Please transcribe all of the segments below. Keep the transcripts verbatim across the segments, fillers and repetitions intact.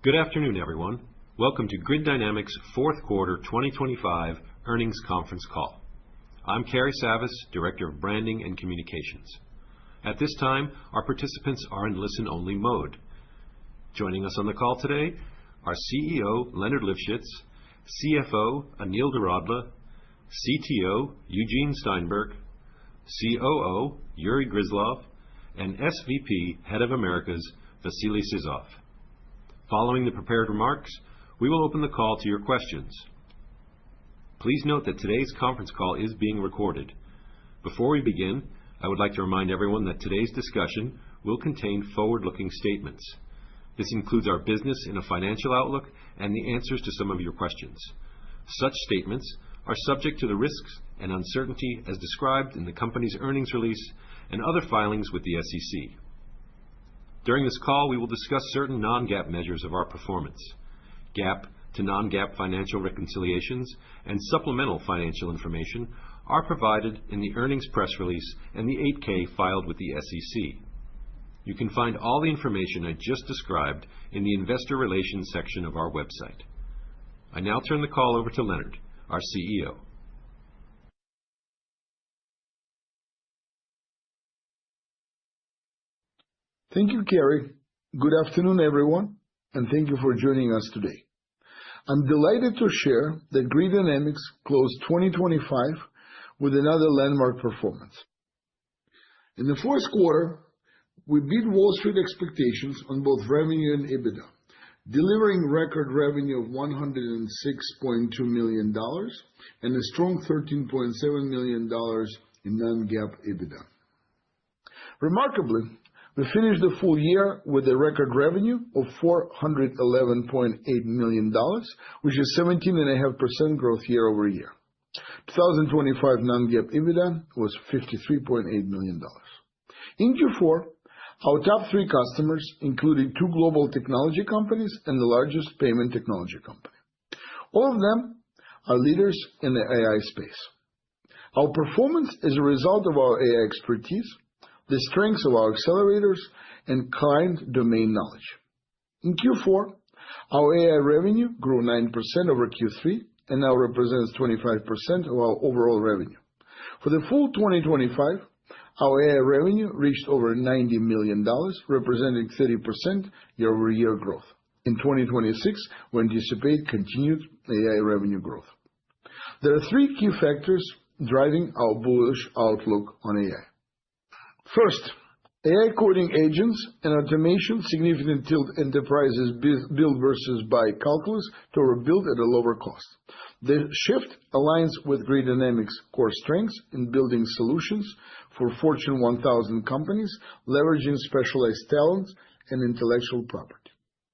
Good afternoon, everyone. Welcome to Grid Dynamics' fourth quarter twenty twenty-five earnings conference call. I'm Cary Savas, Director of Branding and Communications. At this time, our participants are in listen-only mode. Joining us on the call today are C E O Leonard Livschitz, C F O Anil Doradla, C T O Eugene Steinberg, C O O Yury Gryzlov, and S V P Head of Americas Vasily Sizov. Following the prepared remarks, we will open the call to your questions. Please note that today's conference call is being recorded. Before we begin, I would like to remind everyone that today's discussion will contain forward-looking statements. This includes our business and a financial outlook and the answers to some of your questions. Such statements are subject to the risks and uncertainty as described in the company's earnings release and other filings with the S E C. During this call, we will discuss certain non-GAAP measures of our performance. GAAP to non-GAAP financial reconciliations and supplemental financial information are provided in the earnings press release and the eight K filed with the S E C. You can find all the information I just described in the Investor Relations section of our website. I now turn the call over to Leonard, our C E O. Thank you, Cary. Good afternoon, everyone, and thank you for joining us today. I'm delighted to share that Grid Dynamics closed twenty twenty-five with another landmark performance. In the fourth quarter, we beat Wall Street expectations on both revenue and EBITDA, delivering record revenue of one hundred six point two million dollars and a strong thirteen point seven million dollars in non-GAAP EBITDA. Remarkably, we finished the full year with a record revenue of four hundred eleven point eight million dollars, which is seventeen point five percent growth year over year. twenty twenty-five non-GAAP EBITDA was fifty-three point eight million dollars. In Q four, our top three customers included two global technology companies and the largest payment technology company. All of them are leaders in the A I space. Our performance is a result of our A I expertise, the strengths of our accelerators, and client domain knowledge. In Q four, our A I revenue grew nine percent over Q three and now represents twenty-five percent of our overall revenue. For the full twenty twenty-five, our A I revenue reached over ninety million dollars, representing thirty percent year-over-year growth. In twenty twenty-six, we anticipate continued A I revenue growth. There are three key factors driving our bullish outlook on A I. First, A I coding agents and automation significantly tilt enterprises' build versus buy calculus toward build at a lower cost. The shift aligns with Grid Dynamics' core strengths in building solutions for Fortune one thousand companies, leveraging specialized talents and intellectual property.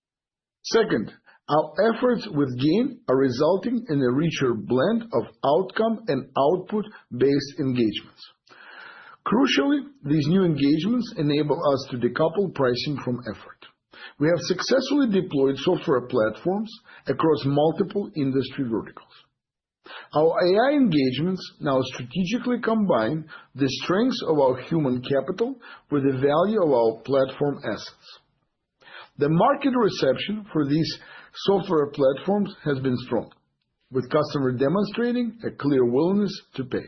Second, our efforts with GAIN are resulting in a richer blend of outcome and output-based engagements. Crucially, these new engagements enable us to decouple pricing from effort. We have successfully deployed software platforms across multiple industry verticals. Our A I engagements now strategically combine the strengths of our human capital with the value of our platform assets. The market reception for these software platforms has been strong, with customers demonstrating a clear willingness to pay.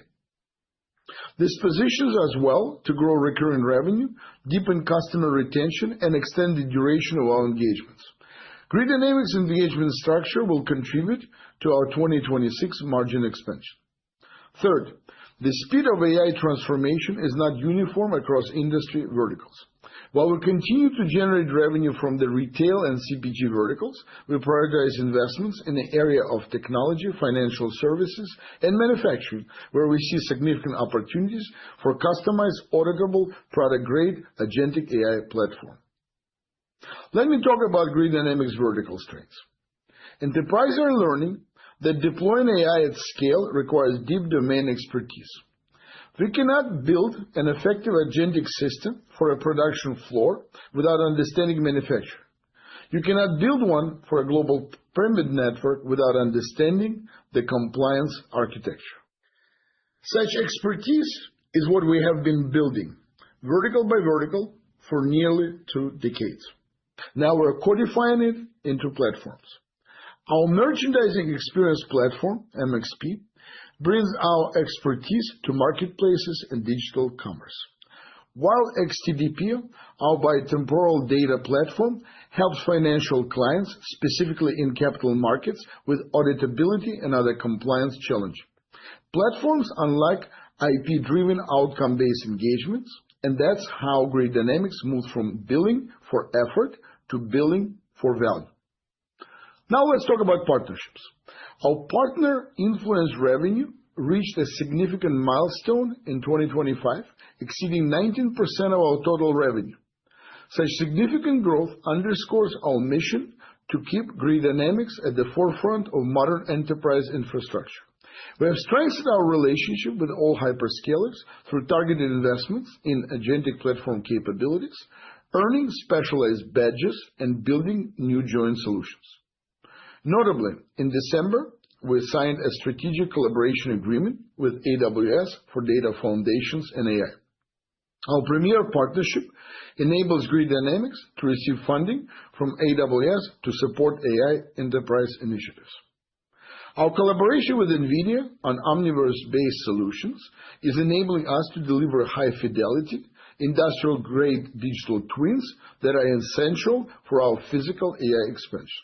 This positions us well to grow recurring revenue, deepen customer retention, and extend the duration of our engagements. Grid Dynamics' engagement structure will contribute to our twenty twenty-six margin expansion. Third, the speed of A I transformation is not uniform across industry verticals. While we continue to generate revenue from the retail and C P G verticals, we prioritize investments in the area of technology, financial services, and manufacturing, where we see significant opportunities for customized, auditable, product-grade agentic A I platform. Let me talk about Grid Dynamics' vertical strengths. Enterprises are learning that deploying A I at scale requires deep domain expertise. We cannot build an effective agentic system for a production floor without understanding manufacturing. You cannot build one for a global pyramid network without understanding the compliance architecture. Such expertise is what we have been building, vertical by vertical, for nearly two decades. Now we're codifying it into platforms. Our Merchandising Experience Platform, M X P, brings our expertise to marketplaces and digital commerce. While X T D P, our bitemporal data platform, helps financial clients, specifically in capital markets, with auditability and other compliance challenges. Platforms unlock I P-driven outcome-based engagements, and that's how Grid Dynamics moved from billing for effort to billing for value. Now let's talk about partnerships. Our partner influence revenue reached a significant milestone in twenty twenty-five, exceeding nineteen percent of our total revenue. Such significant growth underscores our mission to keep Grid Dynamics at the forefront of modern enterprise infrastructure. We have strengthened our relationship with all hyperscalers through targeted investments in agentic platform capabilities, earning specialized badges, and building new joint solutions. Notably, in December, we signed a strategic collaboration agreement with A W S for data foundations and A I. Our premier partnership enables Grid Dynamics to receive funding from A W S to support A I enterprise initiatives. Our collaboration with NVIDIA on Omniverse-based solutions is enabling us to deliver high-fidelity, industrial-grade digital twins that are essential for our physical A I expansion.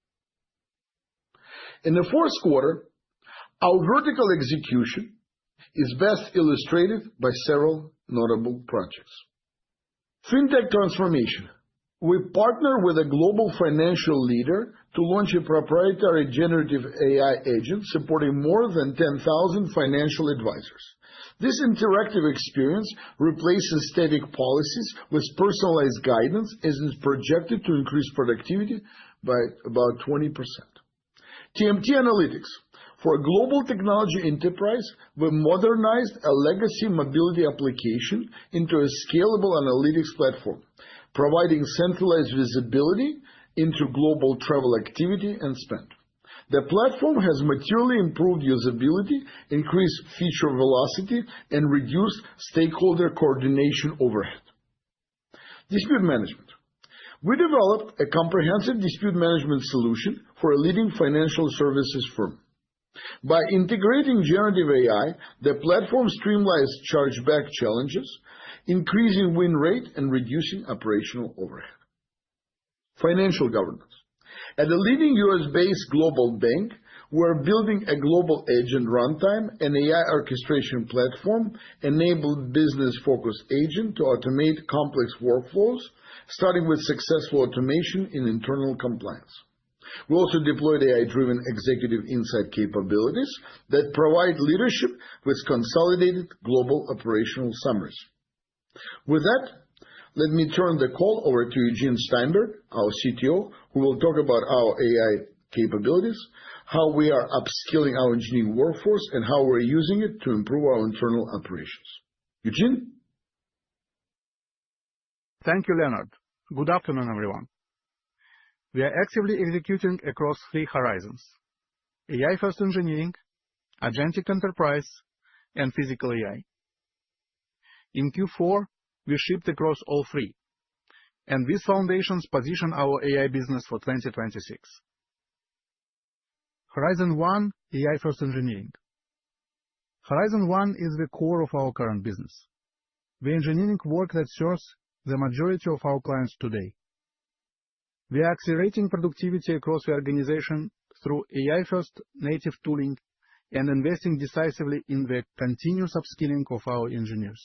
In the fourth quarter, our vertical execution is best illustrated by several notable projects. Fintech transformation. We partner with a global financial leader to launch a proprietary generative A I agent supporting more than ten thousand financial advisors. This interactive experience replaces static policies with personalized guidance and is projected to increase productivity by about twenty percent. T M T Analytics. For a global technology enterprise, we modernized a legacy mobility application into a scalable analytics platform, providing centralized visibility into global travel activity and spend. The platform has materially improved usability, increased feature velocity, and reduced stakeholder coordination overhead. Dispute management. We developed a comprehensive dispute management solution for a leading financial services firm. By integrating generative A I, the platform streamlines chargeback challenges, increasing win rate and reducing operational overhead. Financial governance. At a leading U S-based global bank, we're building a global agent runtime and A I orchestration platform, enabled business-focused agent to automate complex workflows, starting with successful automation in internal compliance. We also deployed A I-driven executive insight capabilities that provide leadership with consolidated global operational summaries. With that, let me turn the call over to Eugene Steinberg, our C T O, who will talk about our A I capabilities, how we are upskilling our engineering workforce, and how we're using it to improve our internal operations. Eugene? Thank you, Leonard. Good afternoon, everyone. We are actively executing across three horizons: A I-first engineering, agentic enterprise, and physical A I. In Q four, we shipped across all three, and these foundations position our A I business for twenty twenty-six. Horizon one, A I-first engineering. Horizon one is the core of our current business, the engineering work that serves the majority of our clients today. We are accelerating productivity across the organization through A I-first native tooling and investing decisively in the continuous upskilling of our engineers.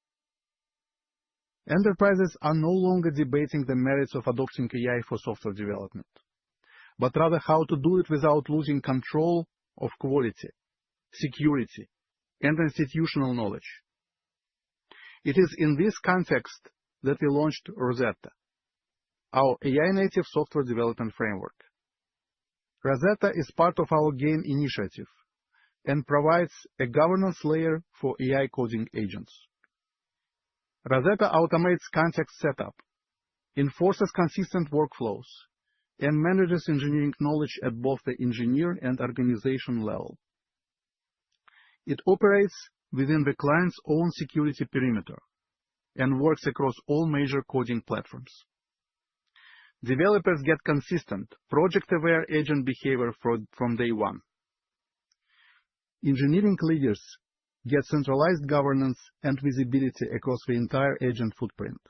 Enterprises are no longer debating the merits of adopting A I for software development, but rather how to do it without losing control of quality, security, and institutional knowledge. It is in this context that we launched Rosetta, our A I-native software development framework. Rosetta is part of our GAIN initiative and provides a governance layer for A I coding agents. Rosetta automates context setup, enforces consistent workflows, and manages engineering knowledge at both the engineer and organization level. It operates within the client's own security perimeter and works across all major coding platforms. Developers get consistent, project-aware agent behavior from day one. Engineering leaders get centralized governance and visibility across the entire agent footprint.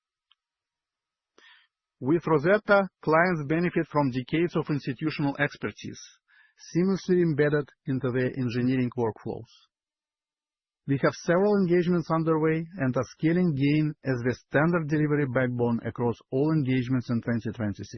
With Rosetta, clients benefit from decades of institutional expertise, seamlessly embedded into their engineering workflows. We have several engagements underway and are scaling GAIN as the standard delivery backbone across all engagements in twenty twenty-six.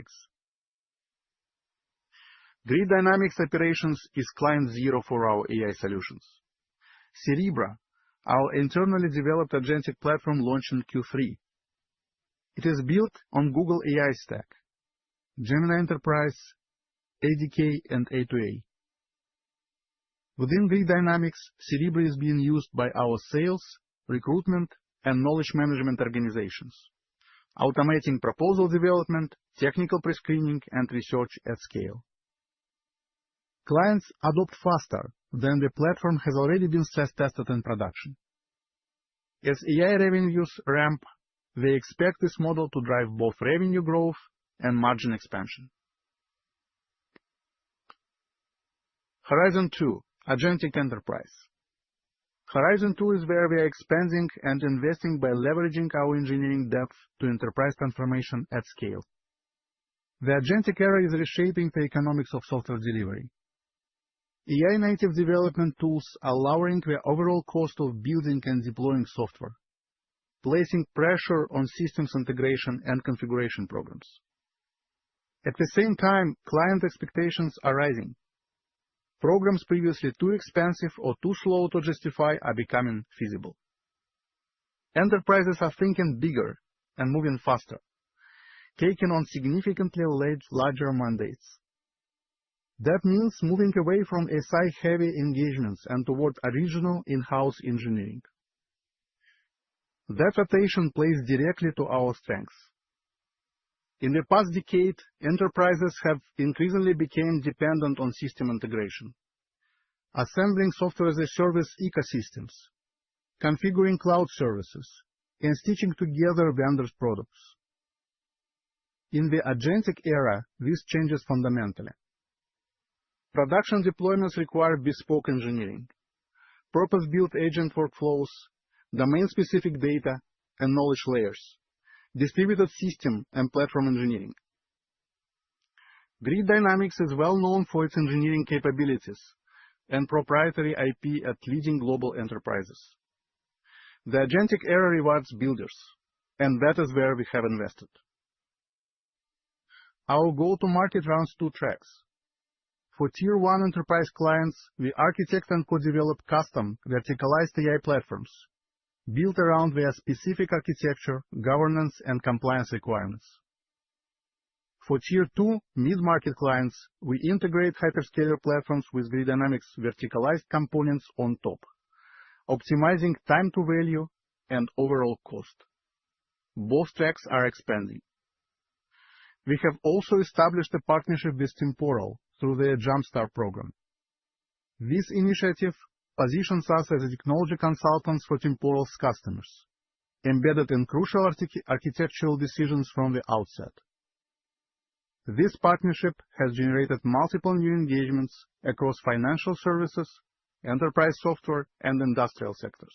Grid Dynamics Operations is client zero for our A I solutions. Cerebra, our internally developed agentic platform, launched in Q three. It is built on Google A I Stack, Gemini Enterprise, A D K, and A two A. Within Grid Dynamics, Cerebra is being used by our sales, recruitment, and knowledge management organizations, automating proposal development, technical pre-screening, and research at scale. Clients adopt faster than the platform has already been stress-tested in production. As A I revenues ramp, they expect this model to drive both revenue growth and margin expansion. Horizon two, Agentic Enterprise. Horizon two is where we are expanding and investing by leveraging our engineering depth to enterprise transformation at scale. The agentic era is reshaping the economics of software delivery. A I-native development tools are lowering the overall cost of building and deploying software, placing pressure on systems integration and configuration programs. At the same time, client expectations are rising. Programs previously too expensive or too slow to justify are becoming feasible. Enterprises are thinking bigger and moving faster, taking on significantly larger mandates. That means moving away from S I-heavy engagements and toward original in-house engineering. That rotation plays directly to our strengths. In the past decade, enterprises have increasingly become dependent on system integration, assembling software-as-a-service ecosystems, configuring cloud services, and stitching together vendors' products. In the agentic era, this changes fundamentally. Production deployments require bespoke engineering, purpose-built agent workflows, domain-specific data, and knowledge layers, distributed system and platform engineering. Grid Dynamics is well known for its engineering capabilities and proprietary I P at leading global enterprises. The agentic era rewards builders, and that is where we have invested. Our go-to-market runs two tracks. For Tier one enterprise clients, we architect and co-develop custom verticalized A I platforms, built around their specific architecture, governance, and compliance requirements. For Tier two mid-market clients, we integrate hyperscaler platforms with Grid Dynamics verticalized components on top, optimizing time to value and overall cost. Both tracks are expanding. We have also established a partnership with Temporal through their Jumpstart program. This initiative positions us as technology consultants for Temporal's customers, embedded in crucial archi- architectural decisions from the outset. This partnership has generated multiple new engagements across financial services, enterprise software, and industrial sectors.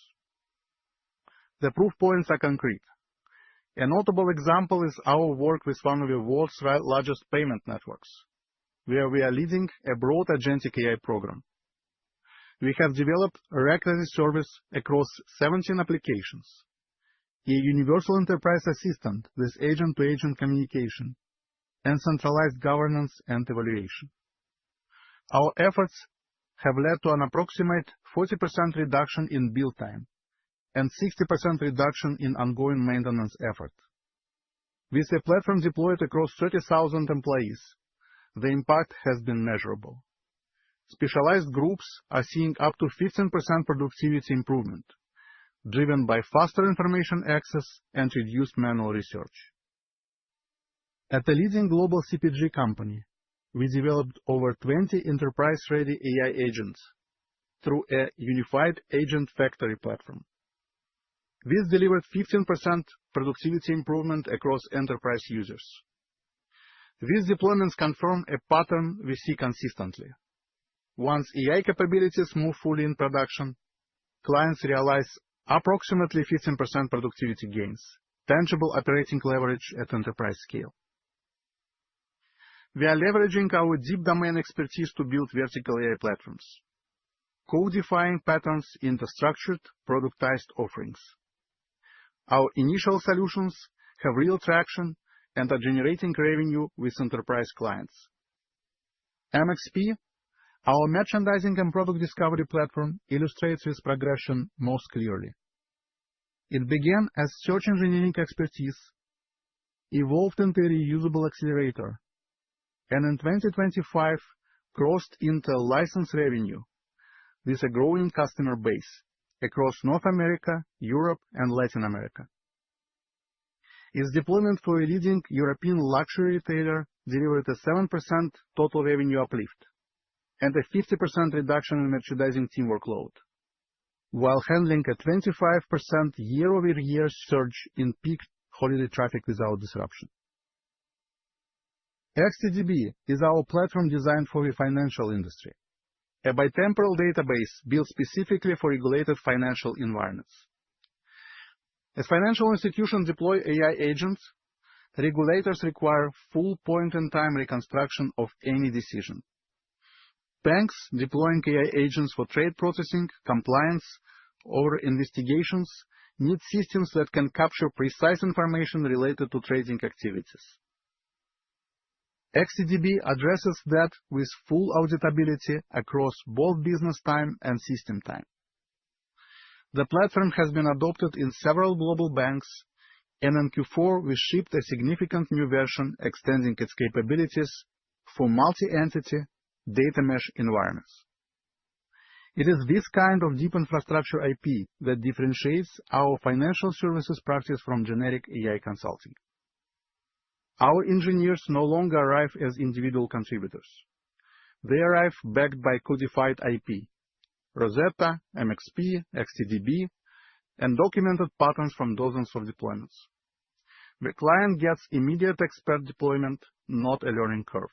The proof points are concrete. A notable example is our work with one of the world's largest payment networks, where we are leading a broad agentic A I program. We have developed a RAG as a service across seventeen applications, a universal enterprise assistant with agent-to-agent communication, and centralized governance and evaluation. Our efforts have led to an approximate forty percent reduction in build time and sixty percent reduction in ongoing maintenance effort. With the platform deployed across thirty thousand employees, the impact has been measurable. Specialized groups are seeing up to fifteen percent productivity improvement, driven by faster information access and reduced manual research. At a leading global C P G company, we developed over twenty enterprise-ready A I agents through a unified agent factory platform. This delivered fifteen percent productivity improvement across enterprise users. These deployments confirm a pattern we see consistently. Once A I capabilities move fully in production, clients realize approximately fifteen percent productivity gains, tangible operating leverage at enterprise scale. We are leveraging our deep domain expertise to build vertical A I platforms, codifying patterns into structured, productized offerings. Our initial solutions have real traction and are generating revenue with enterprise clients. M X P, our merchandising and product discovery platform, illustrates this progression most clearly. It began as search engineering expertise, evolved into a reusable accelerator, and in twenty twenty-five crossed into license revenue with a growing customer base across North America, Europe, and Latin America. Its deployment for a leading European luxury retailer delivered a seven percent total revenue uplift and a fifty percent reduction in merchandising team workload, while handling a twenty-five percent year-over-year surge in peak holiday traffic without disruption. X T D B is our platform designed for the financial industry, a bitemporal database built specifically for regulated financial environments. As financial institutions deploy A I agents, regulators require full point-in-time reconstruction of any decision. Banks deploying A I agents for trade processing, compliance, or investigations need systems that can capture precise information related to trading activities. X T D B addresses that with full auditability across both business time and system time. The platform has been adopted in several global banks, and in Q four we shipped a significant new version extending its capabilities for multi-entity data mesh environments. It is this kind of deep infrastructure I P that differentiates our financial services practice from generic A I consulting. Our engineers no longer arrive as individual contributors. They arrive backed by codified I P, Rosetta, M X P, X T D B, and documented patterns from dozens of deployments. The client gets immediate expert deployment, not a learning curve.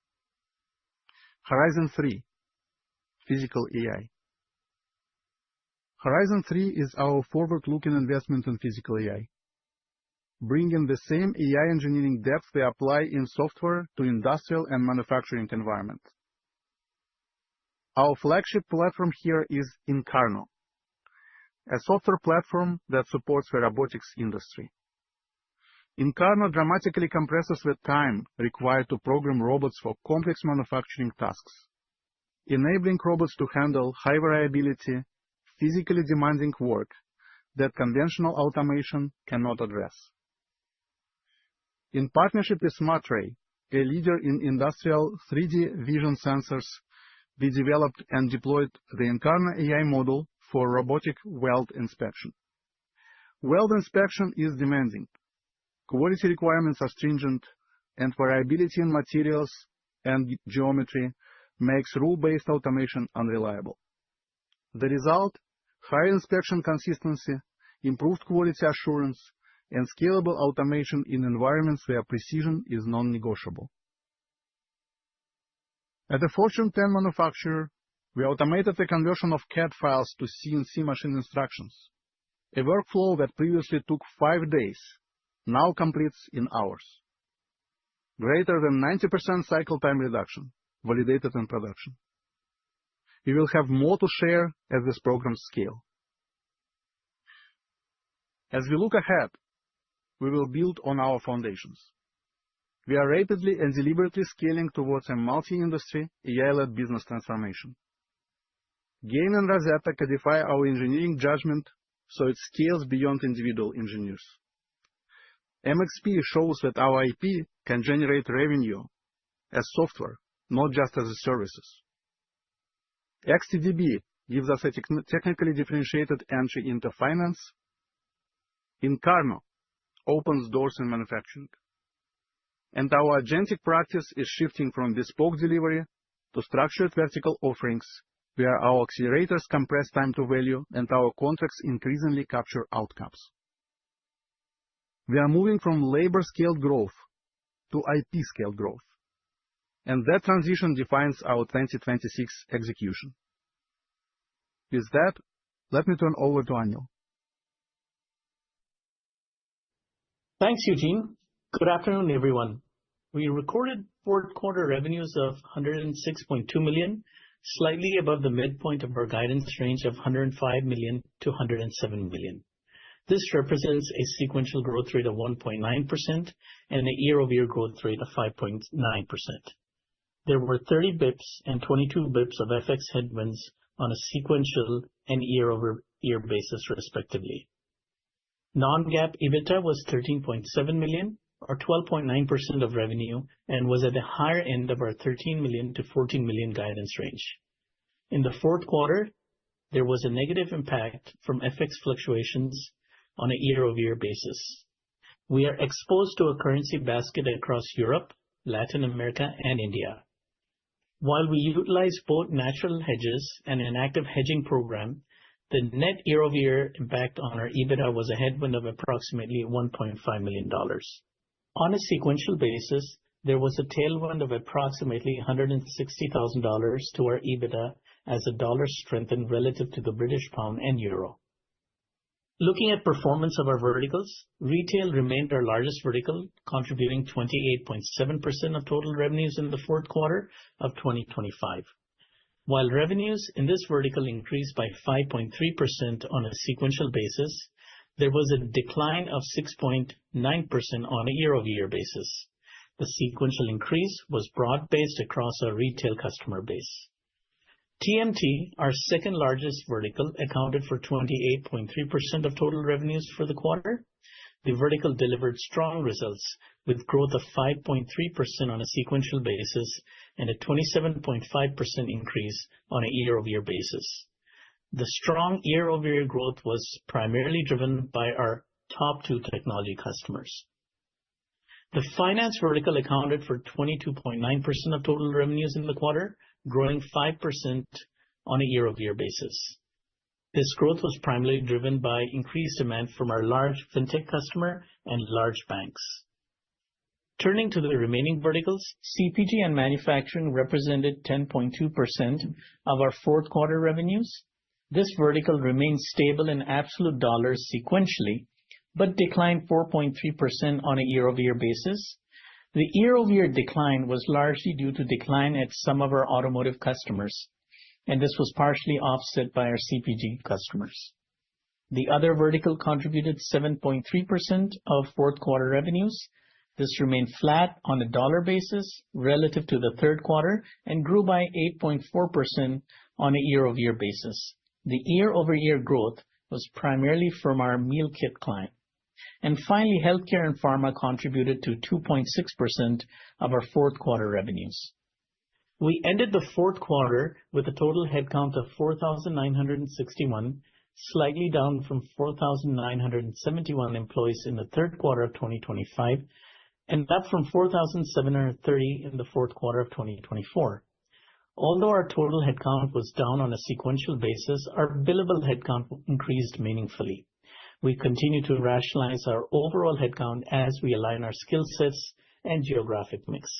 Horizon three, Physical A I. Horizon three is our forward-looking investment in physical A I, bringing the same A I engineering depth we apply in software to industrial and manufacturing environments. Our flagship platform here is Incarno, a software platform that supports the robotics industry. Incarno dramatically compresses the time required to program robots for complex manufacturing tasks, enabling robots to handle high variability, physically demanding work that conventional automation cannot address. In partnership with SmartRay, a leader in industrial three D vision sensors, we developed and deployed the Incarno A I model for robotic weld inspection. Weld inspection is demanding, quality requirements are stringent, and variability in materials and geometry makes rule-based automation unreliable. The result? High inspection consistency, improved quality assurance, and scalable automation in environments where precision is non-negotiable. At a Fortune ten manufacturer, we automated the conversion of C A D files to C N C machine instructions, a workflow that previously took five days, now completes in hours. Greater than ninety percent cycle time reduction, validated in production. We will have more to share as this program scales. As we look ahead, we will build on our foundations. We are rapidly and deliberately scaling towards a multi-industry A I-led business transformation. Gain and Rosetta codify our engineering judgment so it scales beyond individual engineers. M X P shows that our I P can generate revenue as software, not just as services. X T D B gives us a techn- technically differentiated entry into finance. Incarno opens doors in manufacturing. And our agentic practice is shifting from bespoke delivery to structured vertical offerings, where our accelerators compress time to value and our contracts increasingly capture outcomes. We are moving from labor-scaled growth to I P scale growth. And that transition defines our twenty twenty-six execution. With that, let me turn over to Anil. Thanks, Eugene. Good afternoon, everyone. We recorded fourth quarter revenues of one hundred six point two million, slightly above the midpoint of our guidance range of one hundred five million to one hundred seven million. This represents a sequential growth rate of one point nine percent and a year-over-year growth rate of five point nine percent. There were thirty basis points and twenty-two basis points of F X headwinds on a sequential and year-over-year basis, respectively. Non-GAAP EBITDA was thirteen point seven million, or twelve point nine percent of revenue, and was at the higher end of our thirteen million to fourteen million guidance range. In the fourth quarter, there was a negative impact from F X fluctuations on a year-over-year basis. We are exposed to a currency basket across Europe, Latin America, and India. While we utilize both natural hedges and an active hedging program, the net year-over-year impact on our EBITDA was a headwind of approximately one point five million dollars. On a sequential basis, there was a tailwind of approximately one hundred sixty thousand dollars to our EBITDA as the dollar strengthened relative to the British pound and euro. Looking at performance of our verticals, retail remained our largest vertical, contributing twenty-eight point seven percent of total revenues in the fourth quarter of twenty twenty-five. While revenues in this vertical increased by five point three percent on a sequential basis, there was a decline of six point nine percent on a year-over-year basis. The sequential increase was broad-based across our retail customer base. T M T, our second largest vertical, accounted for twenty-eight point three percent of total revenues for the quarter. The vertical delivered strong results with growth of five point three percent on a sequential basis and a twenty-seven point five percent increase on a year-over-year basis. The strong year-over-year growth was primarily driven by our top two technology customers. The finance vertical accounted for twenty-two point nine percent of total revenues in the quarter, growing five percent on a year-over-year basis. This growth was primarily driven by increased demand from our large fintech customer and large banks. Turning to the remaining verticals, C P G and manufacturing represented ten point two percent of our fourth quarter revenues. This vertical remained stable in absolute dollars sequentially, but declined four point three percent on a year-over-year basis. The year-over-year decline was largely due to decline at some of our automotive customers, and this was partially offset by our C P G customers. The other vertical contributed seven point three percent of fourth quarter revenues. This remained flat on a dollar basis relative to the third quarter and grew by eight point four percent on a year-over-year basis. The year-over-year growth was primarily from our meal kit client. And finally, healthcare and pharma contributed to two point six percent of our fourth quarter revenues. We ended the fourth quarter with a total headcount of four thousand nine hundred sixty-one, slightly down from four thousand nine hundred seventy-one employees in the third quarter of twenty twenty-five, and up from four thousand seven hundred thirty in the fourth quarter of twenty twenty-four. Although our total headcount was down on a sequential basis, our billable headcount increased meaningfully. We continue to rationalize our overall headcount as we align our skill sets and geographic mix.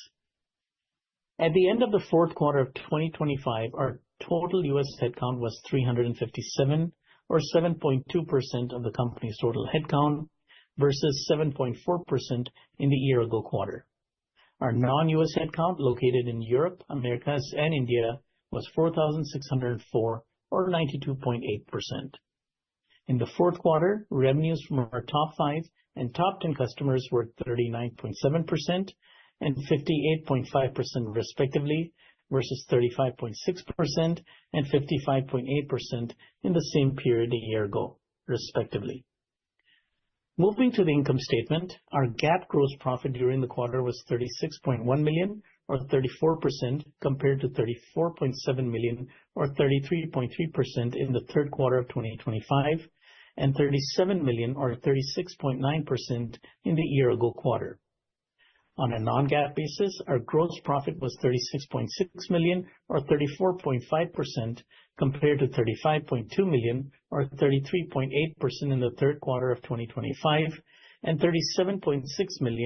At the end of the fourth quarter of twenty twenty-five, our total U S headcount was three hundred fifty-seven, or seven point two percent of the company's total headcount, versus seven point four percent in the year-ago quarter. Our non-U S headcount located in Europe, Americas, and India was four thousand six hundred four, or ninety-two point eight percent. In the fourth quarter, revenues from our top five and top ten customers were thirty-nine point seven percent and fifty-eight point five percent respectively, versus thirty-five point six percent and fifty-five point eight percent in the same period a year ago, respectively. Moving to the income statement, our GAAP gross profit during the quarter was thirty-six point one million, or thirty-four percent, compared to thirty-four point seven million, or thirty-three point three percent in the third quarter of twenty twenty-five, and thirty-seven million, or thirty-six point nine percent in the year-ago quarter. On a non-GAAP basis, our gross profit was thirty-six point six million, or thirty-four point five percent, compared to thirty-five point two million, or thirty-three point eight percent in the third quarter of twenty twenty-five, and thirty-seven point six million,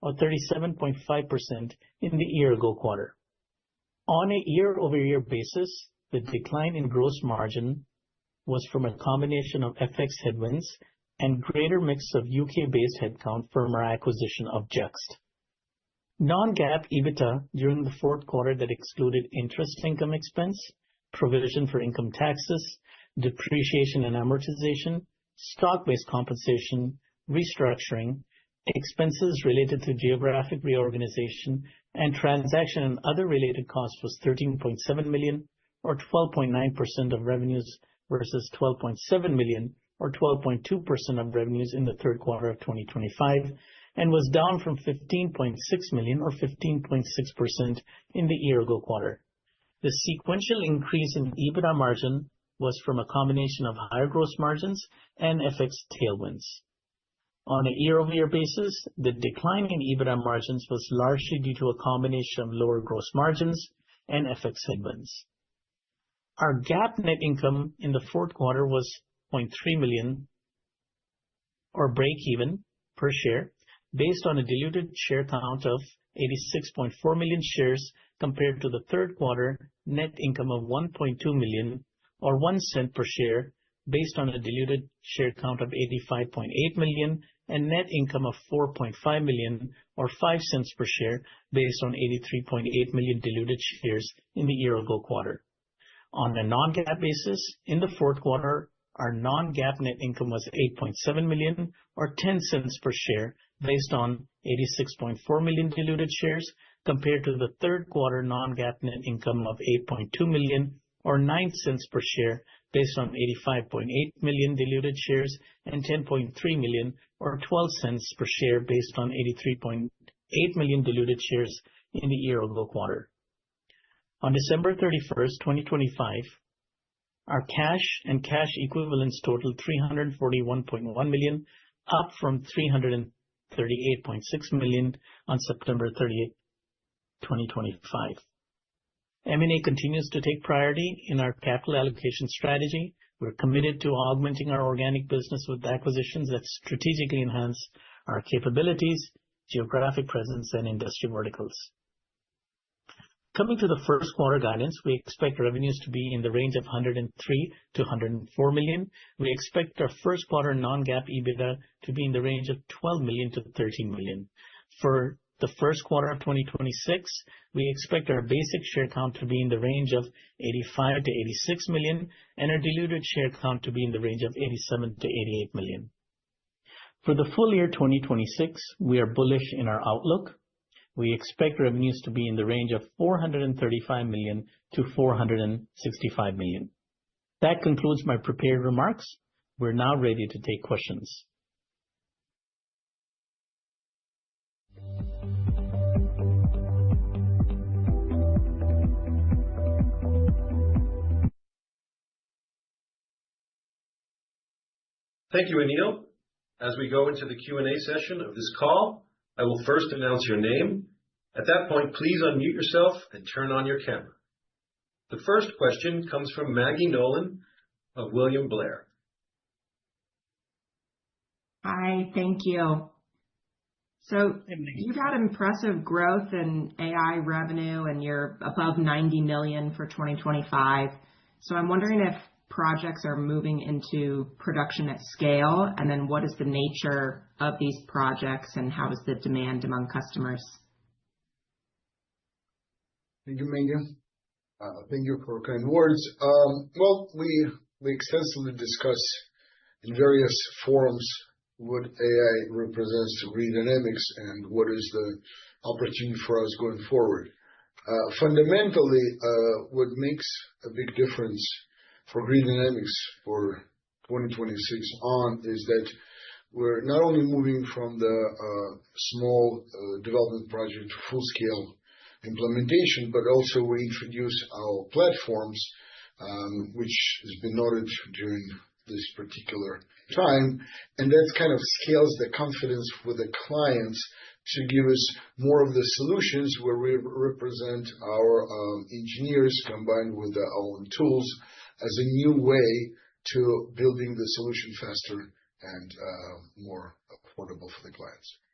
or thirty-seven point five percent in the year-ago quarter. On a year-over-year basis, the decline in gross margin was from a combination of F X headwinds and greater mix of U K-based headcount from our acquisition of Juxt. Non-GAAP EBITDA during the fourth quarter that excluded interest income expense, provision for income taxes, depreciation and amortization, stock-based compensation, restructuring, expenses related to geographic reorganization, and transaction and other related costs was thirteen point seven million, or twelve point nine percent of revenues, versus twelve point seven million, or twelve point two percent of revenues in the third quarter of twenty twenty-five, and was down from fifteen point six million, or fifteen point six percent in the year-ago quarter. The sequential increase in EBITDA margin was from a combination of higher gross margins and F X tailwinds. On a year-over-year basis, the decline in EBITDA margins was largely due to a combination of lower gross margins and F X headwinds. Our GAAP net income in the fourth quarter was zero point three million, or break-even per share, based on a diluted share count of eighty-six point four million shares, compared to the third quarter net income of one point two million, or one cent per share, based on a diluted share count of eighty-five point eight million, and net income of four point five million, or five cents per share, based on eighty-three point eight million diluted shares in the year-ago quarter. On a non-GAAP basis, in the fourth quarter, our non-GAAP net income was eight point seven million, or ten cents per share, based on eighty-six point four million diluted shares, compared to the third quarter non-GAAP net income of eight point two million, or nine cents per share, based on eighty-five point eight million diluted shares, and ten point three million, or twelve cents per share, based on eighty-three point eight million diluted shares in the year-ago quarter. On December thirty-first, twenty twenty-five, our cash and cash equivalents totaled three hundred forty-one point one million, up from three hundred thirty-eight point six million on September thirtieth, twenty twenty-five. M and A continues to take priority in our capital allocation strategy. We're committed to augmenting our organic business with acquisitions that strategically enhance our capabilities, geographic presence, and industry verticals. Coming to the first quarter guidance, we expect revenues to be in the range of one hundred three to one hundred four million. We expect our first quarter non-GAAP EBITDA to be in the range of twelve million to thirteen million. For the first quarter of twenty twenty-six, we expect our basic share count to be in the range of eighty-five to eighty-six million, and our diluted share count to be in the range of eighty-seven to eighty-eight million. For the full year twenty twenty-six, we are bullish in our outlook. We expect revenues to be in the range of four hundred thirty-five million to four hundred sixty-five million. That concludes my prepared remarks. We're now ready to take questions. Thank you, Anil. As we go into the Q and A session of this call, I will first announce your name. At that point, please unmute yourself and turn on your camera. The first question comes from Maggie Nolan of William Blair. Hi, thank you. So you've had impressive growth in A I revenue, and you're above ninety million for twenty twenty-five. So I'm wondering if projects are moving into production at scale, and then what is the nature of these projects, and how is the demand among customers? Thank you, Megan. Uh, thank you for kind words. Um, well, we we extensively discuss in various forums what A I represents to Grid Dynamics and what is the opportunity for us going forward. Uh, fundamentally, uh, what makes a big difference for Grid Dynamics for twenty twenty-six on is that we're not only moving from the uh, small uh, development project to full-scale implementation, but also we introduce our platforms, um, which has been noted during this particular time, and that kind of scales the confidence with the clients to give us more of the solutions where we represent our um, engineers combined with our own tools as a new way to building the solution faster and uh, more affordable for the clients.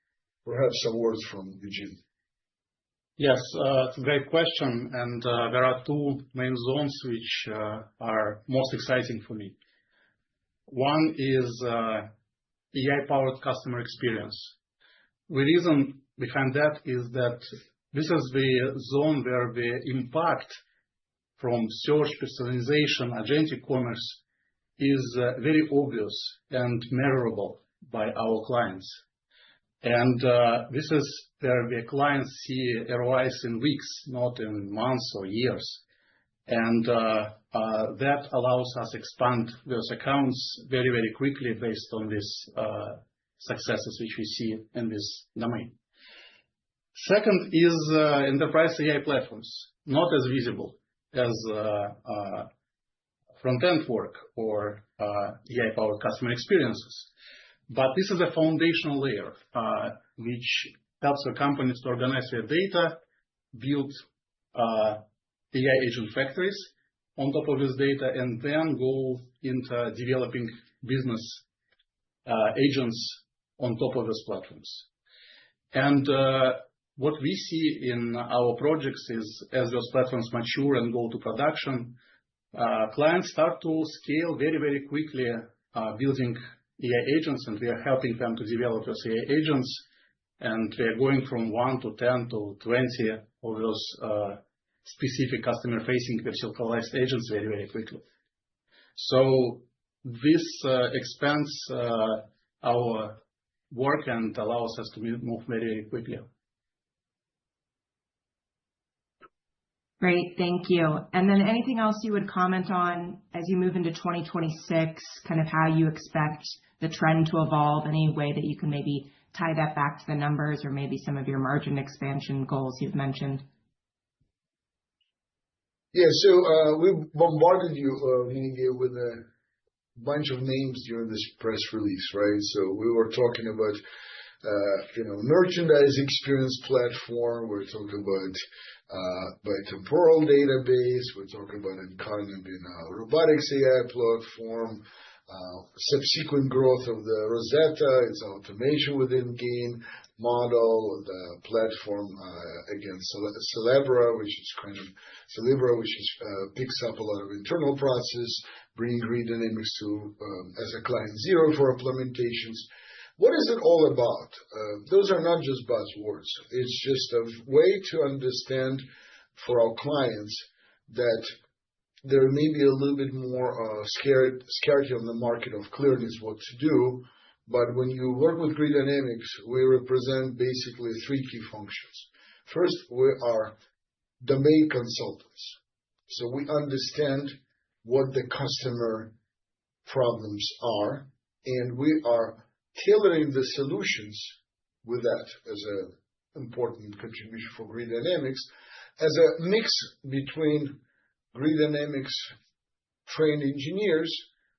Perhaps some words from Eugene. Yes, uh, it's a great question. And uh, there are two main zones which uh, are most exciting for me. One is uh, A I-powered customer experience. The reason behind that is that this is the zone where the impact from search, personalization, agentic commerce is uh, very obvious and measurable by our clients. And uh, this is where the clients see R O Is in weeks, not in months or years. And uh, uh, that allows us to expand those accounts very, very quickly based on these uh, successes which we see in this domain. Second is uh, enterprise A I platforms, not as visible as uh, uh, front-end work or uh, A I-powered customer experiences. But this is a foundational layer uh, which helps the companies to organize their data, build uh, A I agent factories on top of this data, and then go into developing business uh, agents on top of those platforms. And uh, what we see in our projects is as those platforms mature and go to production, uh, clients start to scale very, very quickly, uh, building A I agents, and we are helping them to develop those A I agents. And we are going from one to ten to twenty of those uh, specific customer-facing virtualized agents very, very quickly. So this uh, expands uh, our work and allows us to move very, very quickly. Great, thank you. And then anything else you would comment on as you move into twenty twenty-six, kind of how you expect the trend to evolve, any way that you can maybe tie that back to the numbers or maybe some of your margin expansion goals you've mentioned? Yeah, so uh, we bombarded you, uh, Vinige, with a bunch of names during this press release, right? So we were talking about, uh, you know, merchandise experience platform. We're talking about uh, bitemporal database. We're talking about Incarnate in uh, robotics A I platform. Uh, subsequent growth of the Rosetta, its automation within GAIN model, the platform uh, again Celebra, which is kind of Celebra, which is uh, picks up a lot of internal process, bringing Grid Dynamics to um, as a client zero for implementations. What is it all about? Uh, those are not just buzzwords. It's just a way to understand for our clients that there may be a little bit more uh, scared, scarcity on the market of clearness what to do. But when you work with Grid Dynamics, we represent basically three key functions. First, we are domain consultants. So we understand what the customer problems are, and we are tailoring the solutions with that as an important contribution for Grid Dynamics, as a mix between Grid Dynamics trained engineers,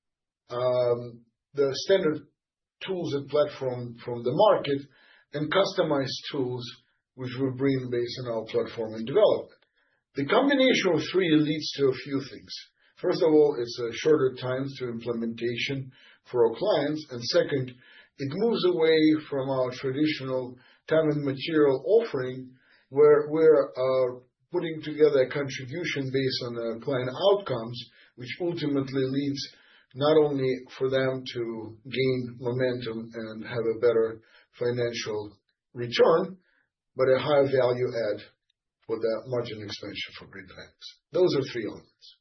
um, the standard tools and platform from the market, and customized tools which we bring based on our platform and development. The combination of three leads to a few things. First of all, it's a shorter time to implementation for our clients, and second, it moves away from our traditional time and material offering, where we're uh, putting together a contribution based on the client outcomes, which ultimately leads not only for them to gain momentum and have a better financial return, but a higher value add for the margin expansion for Grid Dynamics. Those are three elements.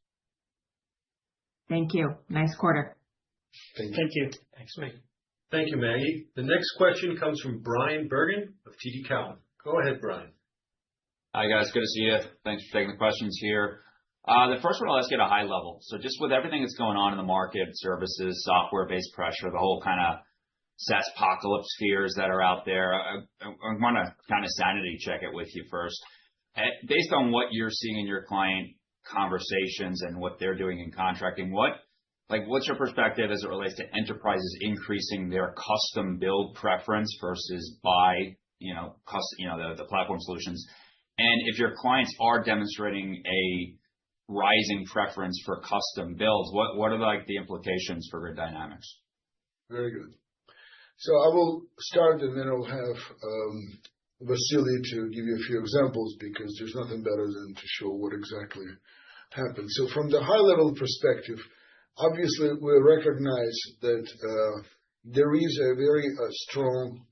Thank you. Nice quarter. Thank you. Thank you. Thanks, Maggie. Thank you, Maggie. The next question comes from Brian Bergen of T D Cowen. Go ahead, Brian. Hi, guys. Good to see you. Thanks for taking the questions here. Uh, the first one I'll ask you at a high level. So just with everything that's going on in the market, services, software-based pressure, the whole kind of SaaS apocalypse fears that are out there, I, I, I want to kind of sanity check it with you first. Based on what you're seeing in your client conversations and what they're doing in contracting, what, like, what's your perspective as it relates to enterprises increasing their custom build preference versus buy, you know, custom, you know, the, the platform solutions? And if your clients are demonstrating a rising preference for custom builds, what, what are like the implications for Grid Dynamics? Very good. So I will start, and then I'll have um, Vasily to give you a few examples, because there's nothing better than to show what exactly happened. So from the high-level perspective, obviously, we recognize that uh, there is a very uh, strong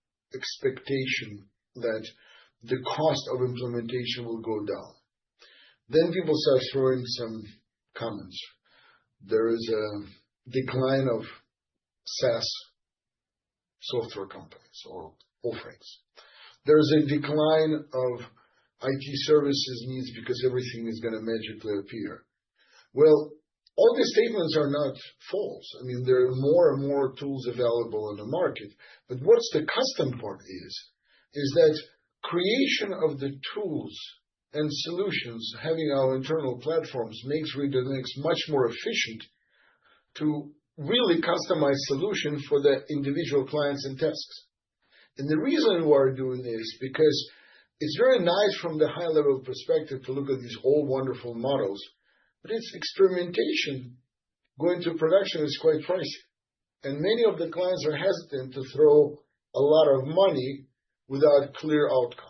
expectation that the cost of implementation will go down. Then people start throwing some comments. There is a decline of SaaS software companies or offerings. There is a decline of I T services needs because everything is going to magically appear. Well, all these statements are not false. I mean, there are more and more tools available in the market. But what's the custom part is, is that creation of the tools and solutions, having our internal platforms, makes Grid Dynamics much more efficient to really customize solution for the individual clients and tasks. And the reason we're doing this, because it's very nice from the high level perspective to look at these all wonderful models, but it's experimentation. Going to production is quite pricey. And many of the clients are hesitant to throw a lot of money without clear outcome.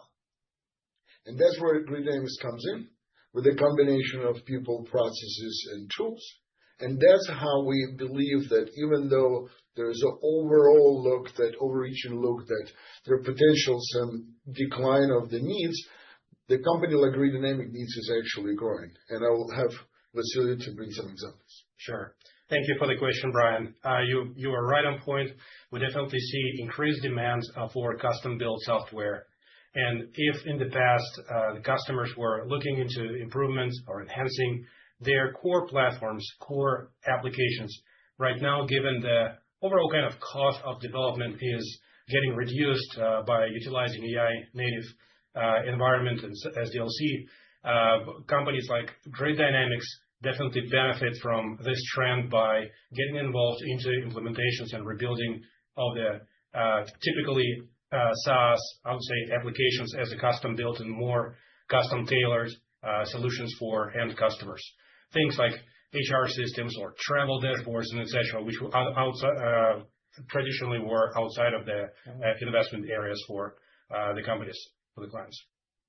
And that's where Grid Dynamics comes in, with a combination of people, processes, and tools. And that's how we believe that even though there's an overall look, that overreaching look, that there are potential some decline of the needs, the company like Grid Dynamics needs is actually growing. And I will have Vasily to bring some examples. Sure. Thank you for the question, Brian. Uh, you, you are right on point. We definitely see increased demands uh, for custom-built software. And if in the past uh, the customers were looking into improvements or enhancing their core platforms, core applications, right now, given the overall kind of cost of development is getting reduced uh, by utilizing A I native uh, environment and S D L C, uh, companies like Grid Dynamics definitely benefit from this trend by getting involved into implementations and rebuilding of the uh, typically uh, SaaS, I would say, applications as a custom built and more custom tailored uh, solutions for end customers. Things like H R systems or travel dashboards and et cetera, which outside, uh, traditionally were outside of the uh, investment areas for uh, the companies, for the clients.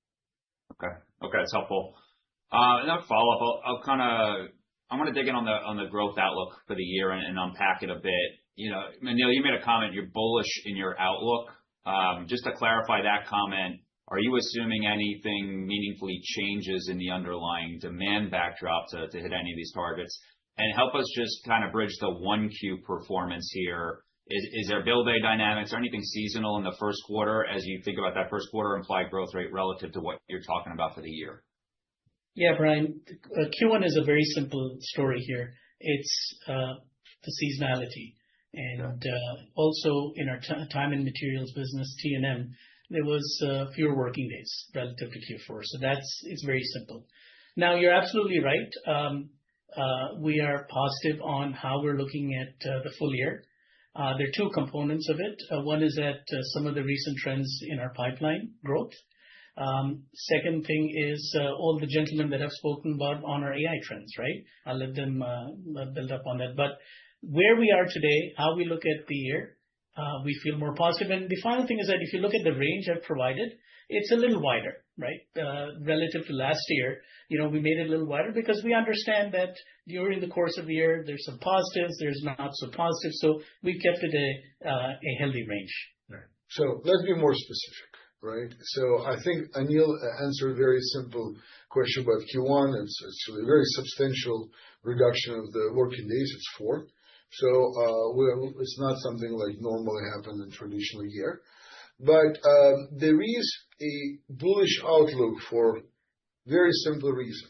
Okay, okay, that's helpful. Uh, and then follow up, I'll, I'll kind of, I want to dig in on the on the growth outlook for the year and, and unpack it a bit. You know, Anil, you made a comment, you're bullish in your outlook. Um, just to clarify that comment, are you assuming anything meaningfully changes in the underlying demand backdrop to, to hit any of these targets? And help us just kind of bridge the one Q performance here. Is, is there bill day dynamics or anything seasonal in the first quarter as you think about that first quarter implied growth rate relative to what you're talking about for the year? Yeah, Brian, uh, Q one is a very simple story here. It's uh, the seasonality. And uh, also in our t- time and materials business, T and M, there was uh, fewer working days relative to Q four. So that's, it's very simple. Now, you're absolutely right. Um, uh, we are positive on how we're looking at uh, the full year. Uh, there are two components of it. Uh, one is that uh, some of the recent trends in our pipeline growth. Um, second thing is uh, all the gentlemen that have spoken about on our A I trends, right? I'll let them uh, build up on that. But where we are today, how we look at the year, uh, we feel more positive. And the final thing is that if you look at the range I've provided, it's a little wider, right? Uh, relative to last year, you know, we made it a little wider because we understand that during the course of the year, there's some positives, there's not so positive. So we kept it a, uh, a healthy range. Right. So let's be more specific. Right. So I think Anil answered a very simple question about Q one. It's, it's a very substantial reduction of the working days. It's four. So uh, we're, it's not something like normally happens in traditional year. But um, there is a bullish outlook for very simple reason.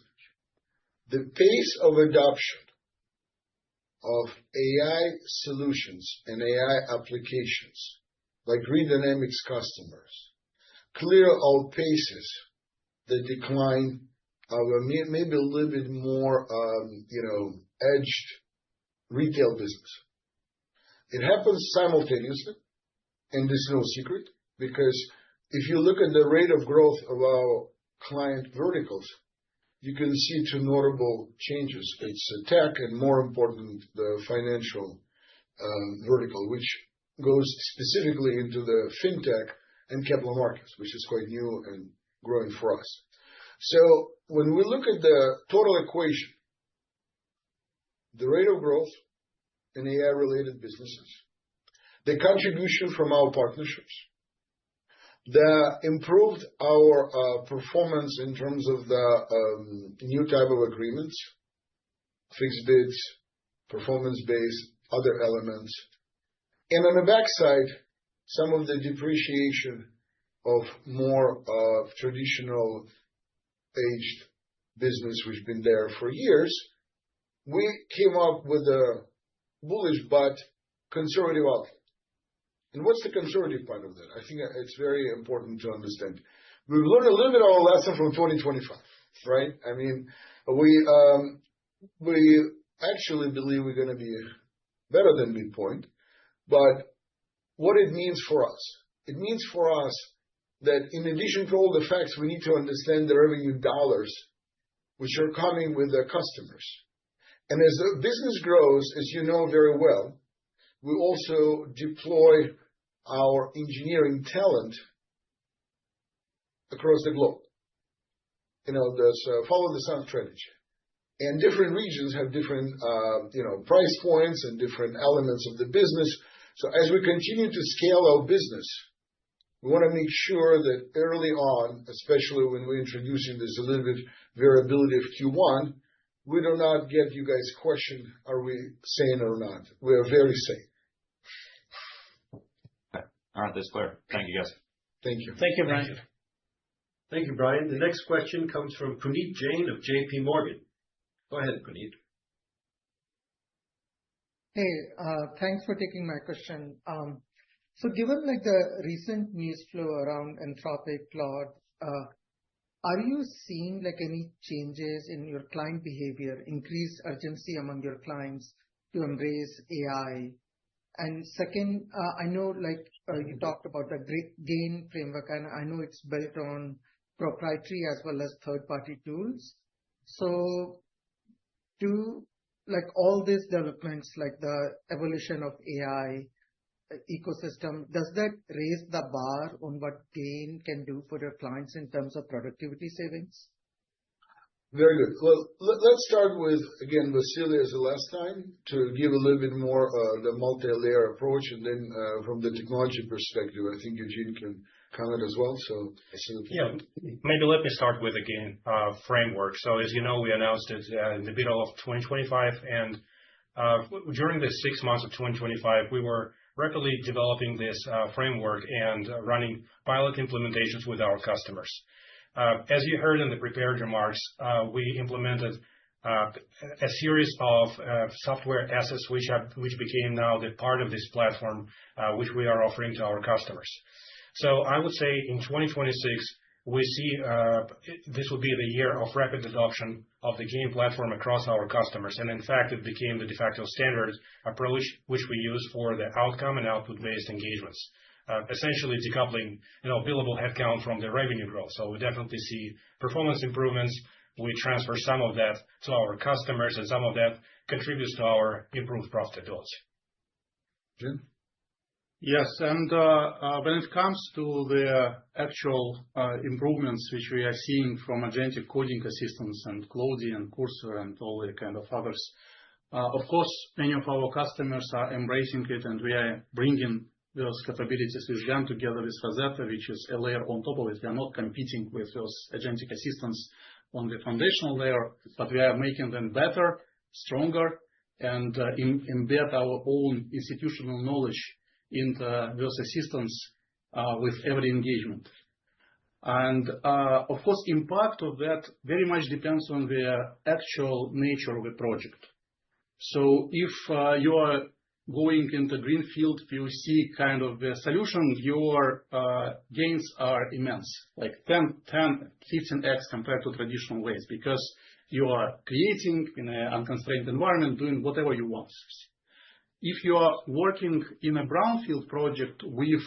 The pace of adoption of A I solutions and A I applications, like Grid Dynamics customers, clearly outpaces the decline of a, maybe a little bit more, um, you know, edged retail business. It happens simultaneously, and there's no secret, because if you look at the rate of growth of our client verticals, you can see two notable changes. It's tech, and more important, the financial um, vertical, which goes specifically into the fintech and capital markets, which is quite new and growing for us. So when we look at the total equation, the rate of growth in A I-related businesses, the contribution from our partnerships, the improved our uh, performance in terms of the um, new type of agreements, fixed bids, performance-based, other elements, and on the backside, some of the depreciation of more uh, traditional aged business, which has been there for years, we came up with a bullish but conservative outlook. And what's the conservative part of that? I think it's very important to understand. We've learned a little bit of our lesson from twenty twenty-five, right? I mean, we um, we actually believe we're going to be better than midpoint, but what it means for us, it means for us that in addition to all the facts, we need to understand the revenue dollars which are coming with the customers. And as the business grows, as you know very well, we also deploy our engineering talent across the globe. You know, this uh, follow the sun strategy. And different regions have different, uh, you know, price points and different elements of the business. So as we continue to scale our business, we want to make sure that early on, especially when we're introducing this a little bit variability of Q one, we do not get you guys question, are we sane or not? We are very sane. Okay. All right, that's clear. Thank you, guys. Thank you. Thank you, Brian. Thank you, Brian. The next question comes from Puneet Jain of J P Morgan. Go ahead, Puneet. Hey, uh, thanks for taking my question. Um, so given like the recent news flow around Anthropic, Claude, uh, are you seeing like any changes in your client behavior, increased urgency among your clients to embrace A I? And second, uh, I know like uh, you talked about the GAIN framework, and I know it's built on proprietary as well as third-party tools. So do like all these developments, like the evolution of A I ecosystem, does that raise the bar on what GAIN can do for your clients in terms of productivity savings? Very good. Well, let, let's start with, again, Vasily as the last time, to give a little bit more uh, the multi-layer approach, and then uh, from the technology perspective, I think Eugene can comment as well. So, yeah, maybe let me start with the GAIN uh, framework. So, as you know, we announced it uh, in the middle of twenty twenty-five, and uh, during the six months of twenty twenty-five, we were rapidly developing this uh, framework and uh, running pilot implementations with our customers. Uh, as you heard in the prepared remarks, uh, we implemented uh, a series of uh, software assets which have which became now the part of this platform, uh, which we are offering to our customers. So I would say in twenty twenty-six, we see uh, this will be the year of rapid adoption of the GAIN platform across our customers. And in fact, it became the de facto standard approach which we use for the outcome and output-based engagements, uh, essentially decoupling you know, billable headcount from the revenue growth. So we definitely see performance improvements. We transfer some of that to our customers, and some of that contributes to our improved profitability. Jim? Yes, and uh, uh, when it comes to the actual uh, improvements which we are seeing from agentic coding assistants and Claude and Cursor and all the kind of others, uh, of course, many of our customers are embracing it, and we are bringing those capabilities with them together with Rosetta, which is a layer on top of it. We are not competing with those agentic assistants on the foundational layer, but we are making them better, stronger, and uh, in, embed our own institutional knowledge into those assistants uh, with every engagement. And uh, of course, impact of that very much depends on the actual nature of the project. So if uh, you are going into greenfield P O C kind of the solution, your uh, gains are immense, like ten, ten, fifteen x compared to traditional ways, because you are creating in an unconstrained environment, doing whatever you want. If you are working in a brownfield project with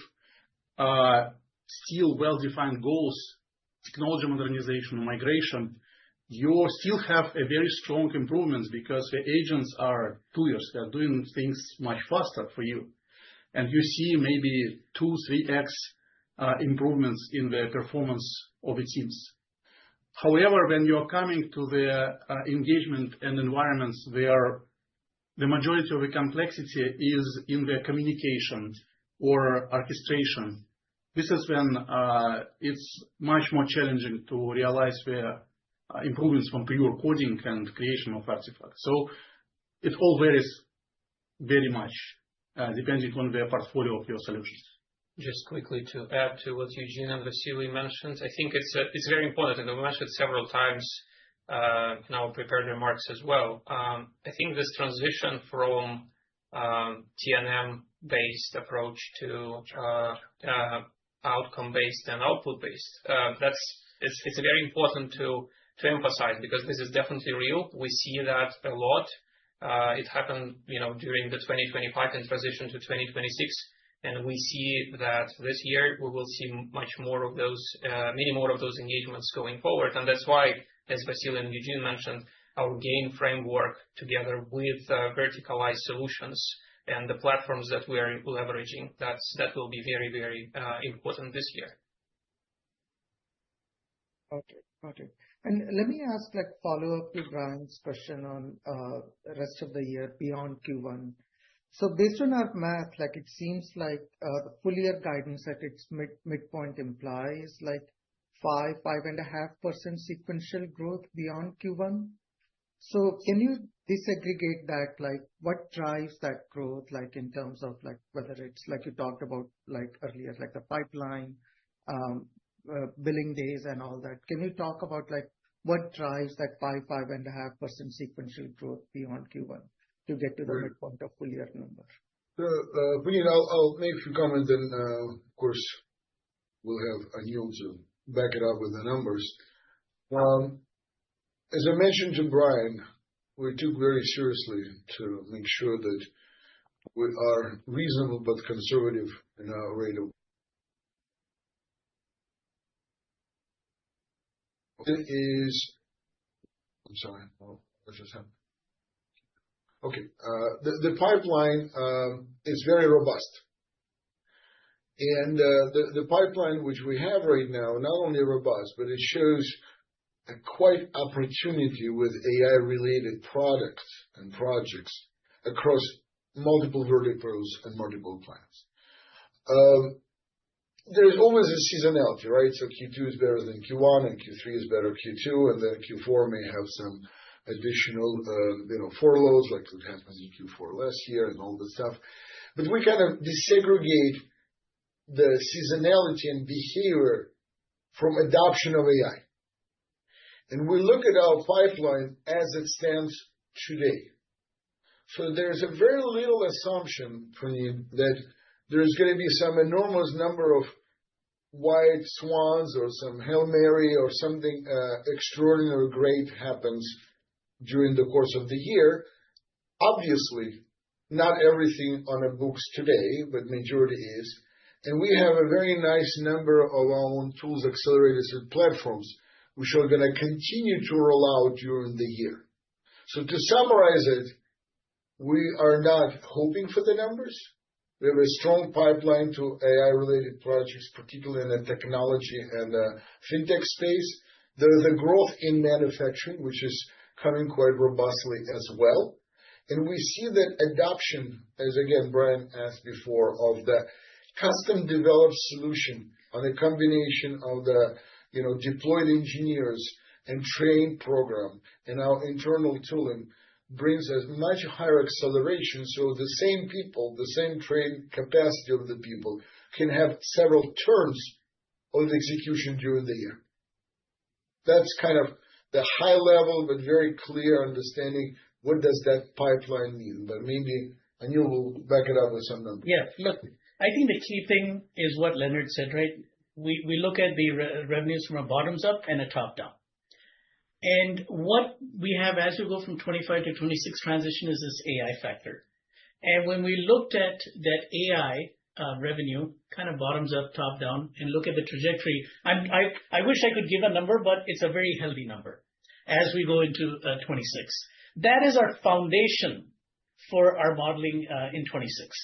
uh, still well-defined goals, technology modernization, migration, you still have a very strong improvements because the agents are tools. They are doing things much faster for you. and you see maybe two, three X uh, improvements in the performance of the teams. However, when you are coming to the uh, engagement and environments where the majority of the complexity is in the communication or orchestration, this is when uh, it's much more challenging to realize the uh, improvements from pure coding and creation of artifacts. So it all varies very much, uh, depending on the portfolio of your solutions. Just quickly to add to what Eugene and Vasily mentioned, I think it's uh, it's very important, and we mentioned it several times uh, in our prepared remarks as well. Um, I think this transition from um, T N M-based approach to uh, uh, outcome-based and output-based, uh, that's it's it's very important to to emphasize, because this is definitely real. We see that a lot. Uh, it happened, you know, during the twenty twenty-five and transition to twenty twenty-six. And we see that this year we will see much more of those, uh, many more of those engagements going forward. And that's why, as Vasily and Eugene mentioned, our GAIN framework together with uh, verticalized solutions and the platforms that we are leveraging, that's, that will be very, very uh, important this year. Okay, okay. And let me ask, like, follow up to Brian's question on uh, the rest of the year beyond Q one. So based on our math, like it seems like uh, the full year guidance at its mid midpoint implies like five, five and a half percent sequential growth beyond Q one. So can you disaggregate that? Like what drives that growth? Like in terms of like whether it's like you talked about like earlier, like the pipeline, um, uh, billing days and all that. Can you talk about like what drives that five, five and a half percent sequential growth beyond Q one? To get to the right. midpoint of full year number. Uh, uh, Puneet, I'll, I'll make a few comments, and uh, of course we'll have Anil to back it up with the numbers. Um, as I mentioned to Brian, we took very seriously to make sure that we are reasonable but conservative in our rate of. It is. I'm sorry. Oh, what just happened? Okay, uh, the, the pipeline um, is very robust. And uh, the, the pipeline which we have right now, not only robust, but it shows a quite opportunity with A I-related products and projects across multiple verticals and multiple plans. Um, there's always a seasonality, right? So Q two is better than Q one, and Q three is better Q two, and then Q four may have some additional, uh, you know, furloughs like what happened in Q four last year and all this stuff. But we kind of desegregate the seasonality and behavior from adoption of A I. And we look at our pipeline as it stands today. So there's a very little assumption from you that there's going to be some enormous number of white swans or some Hail Mary or something uh, extraordinary great happens during the course of the year. Obviously, not everything on the books today, but majority is. And we have a very nice number of our own tools, accelerators, and platforms, which are going to continue to roll out during the year. So to summarize it, we are not hoping for the numbers. We have a strong pipeline to A I-related projects, particularly in the technology and the fintech space. There's a growth in manufacturing, which is coming quite robustly as well. And we see that adoption, as again, Brian asked before, of the custom developed solution on a combination of the, you know, deployed engineers and trained program and our internal tooling brings us much higher acceleration. So the same people, the same trained capacity of the people can have several turns of execution during the year. That's kind of the high level, but very clear understanding what does that pipeline mean. But maybe Anil will back it up with some numbers. Yeah, look, I think the key thing is what Leonard said, right? We we look at the re- revenues from a bottoms up and a top down. And what we have as we go from twenty-five to twenty-six transition is this A I factor. And when we looked at that A I uh, revenue, kind of bottoms up, top down, and look at the trajectory, I'm, I I wish I could give a number, but it's a very healthy number as we go into uh, twenty-six. That is our foundation for our modeling uh, in twenty-six.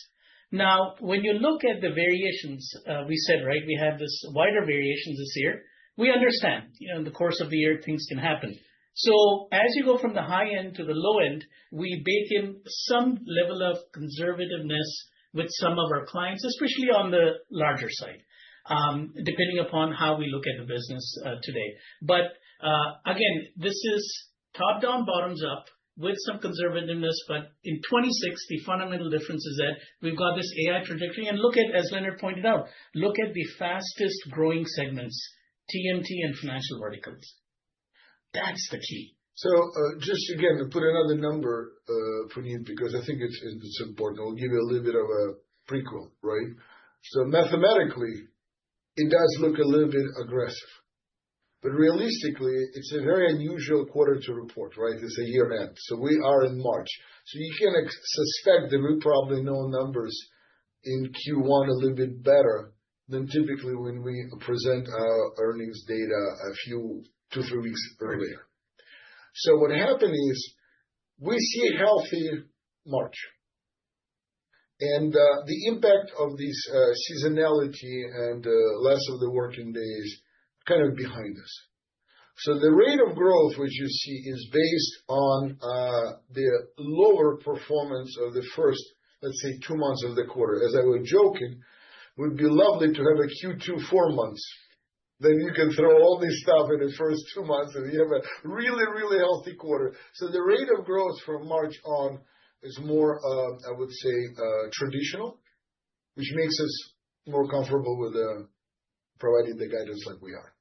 Now, when you look at the variations, uh, we said, right, we have this wider variations this year. We understand, you know, in the course of the year, things can happen. So as you go from the high end to the low end, we bake in some level of conservativeness with some of our clients, especially on the larger side, um, depending upon how we look at the business uh, today. But uh, again, this is top down, bottoms up, with some conservativeness, but in twenty-six, the fundamental difference is that we've got this A I trajectory. And look at, as Leonard pointed out, look at the fastest growing segments, T M T and financial verticals. That's the key. So uh, just again, to put another number, uh, Puneet, because I think it's, it's important. I'll give you a little bit of a prequel, right? So mathematically, it does look a little bit aggressive. But realistically, it's a very unusual quarter to report, right? It's a year end. So we are in March. So you can ex- suspect that we probably know numbers in Q one a little bit better than typically when we present our earnings data a few, two, three weeks earlier. So what happened is we see a healthy March. And uh, the impact of this uh, seasonality and uh, less of the working days kind of behind us. So the rate of growth, which you see, is based on uh, the lower performance of the first, let's say, two months of the quarter. As I was joking, it would be lovely to have a Q two four months. Then you can throw all this stuff in the first two months and you have a really, really healthy quarter. So the rate of growth from March on is more, uh, I would say, uh, traditional, which makes us more comfortable with uh, providing the guidance like we are.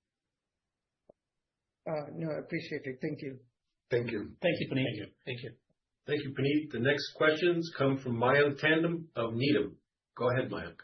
Uh, no, I appreciate it. Thank you. Thank you. Thank you, Puneet. Thank you. Thank you. Thank you, Puneet. The next questions come from Mayank Tandon of Needham. Go ahead, Mayank.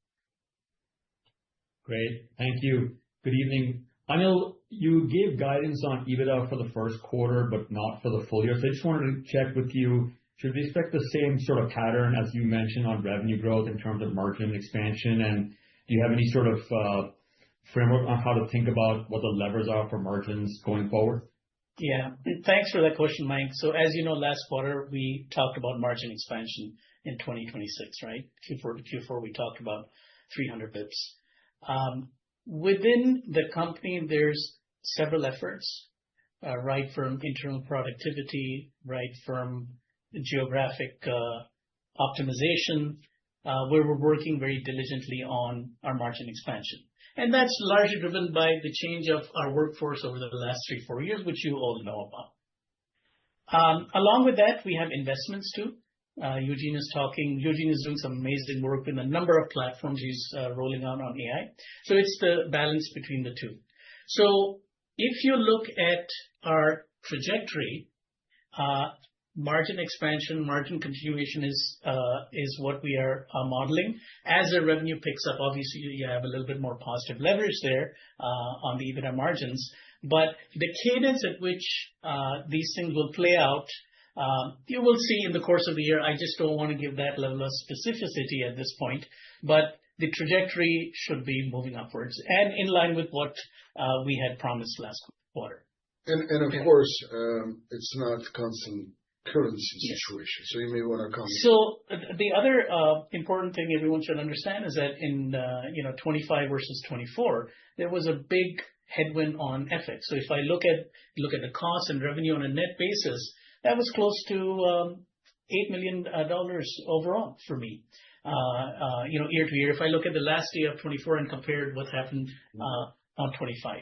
Great. Thank you. Good evening. Anil, you gave guidance on EBITDA for the first quarter, but not for the full year. So I just wanted to check with you, should we expect the same sort of pattern as you mentioned on revenue growth in terms of margin expansion? And do you have any sort of uh, framework on how to think about what the levers are for margins going forward? Yeah, thanks for that question, Mike. So as you know, last quarter, we talked about margin expansion in twenty twenty-six, right? Q four to Q four, we talked about three hundred bips. Um, within the company, there's several efforts, uh, right from internal productivity, right from geographic uh, optimization, uh, where we're working very diligently on our margin expansion. And that's largely driven by the change of our workforce over the last three, four years, which you all know about. Um, along with that, we have investments too. Uh, Eugene is talking, Eugene is doing some amazing work in a number of platforms he's uh, rolling out on A I. So it's the balance between the two. So if you look at our trajectory, uh, margin expansion, margin continuation is uh, is what we are uh, modeling. As the revenue picks up, obviously you have a little bit more positive leverage there uh, on the EBITDA margins. But the cadence at which uh, these things will play out, uh, you will see in the course of the year. I just don't want to give that level of specificity at this point. But the trajectory should be moving upwards and in line with what uh, we had promised last quarter. And, and of okay. course, um, it's not constant currency situation. So you may want to comment. So the other uh, important thing everyone should understand is that in uh, you know twenty-five versus twenty-four, there was a big headwind on F X. So if I look at look at the cost and revenue on a net basis, that was close to um, eight million dollars overall for me. Uh, uh, you know, year to year. If I look at the last year of twenty-four and compared what happened uh, on twenty-five,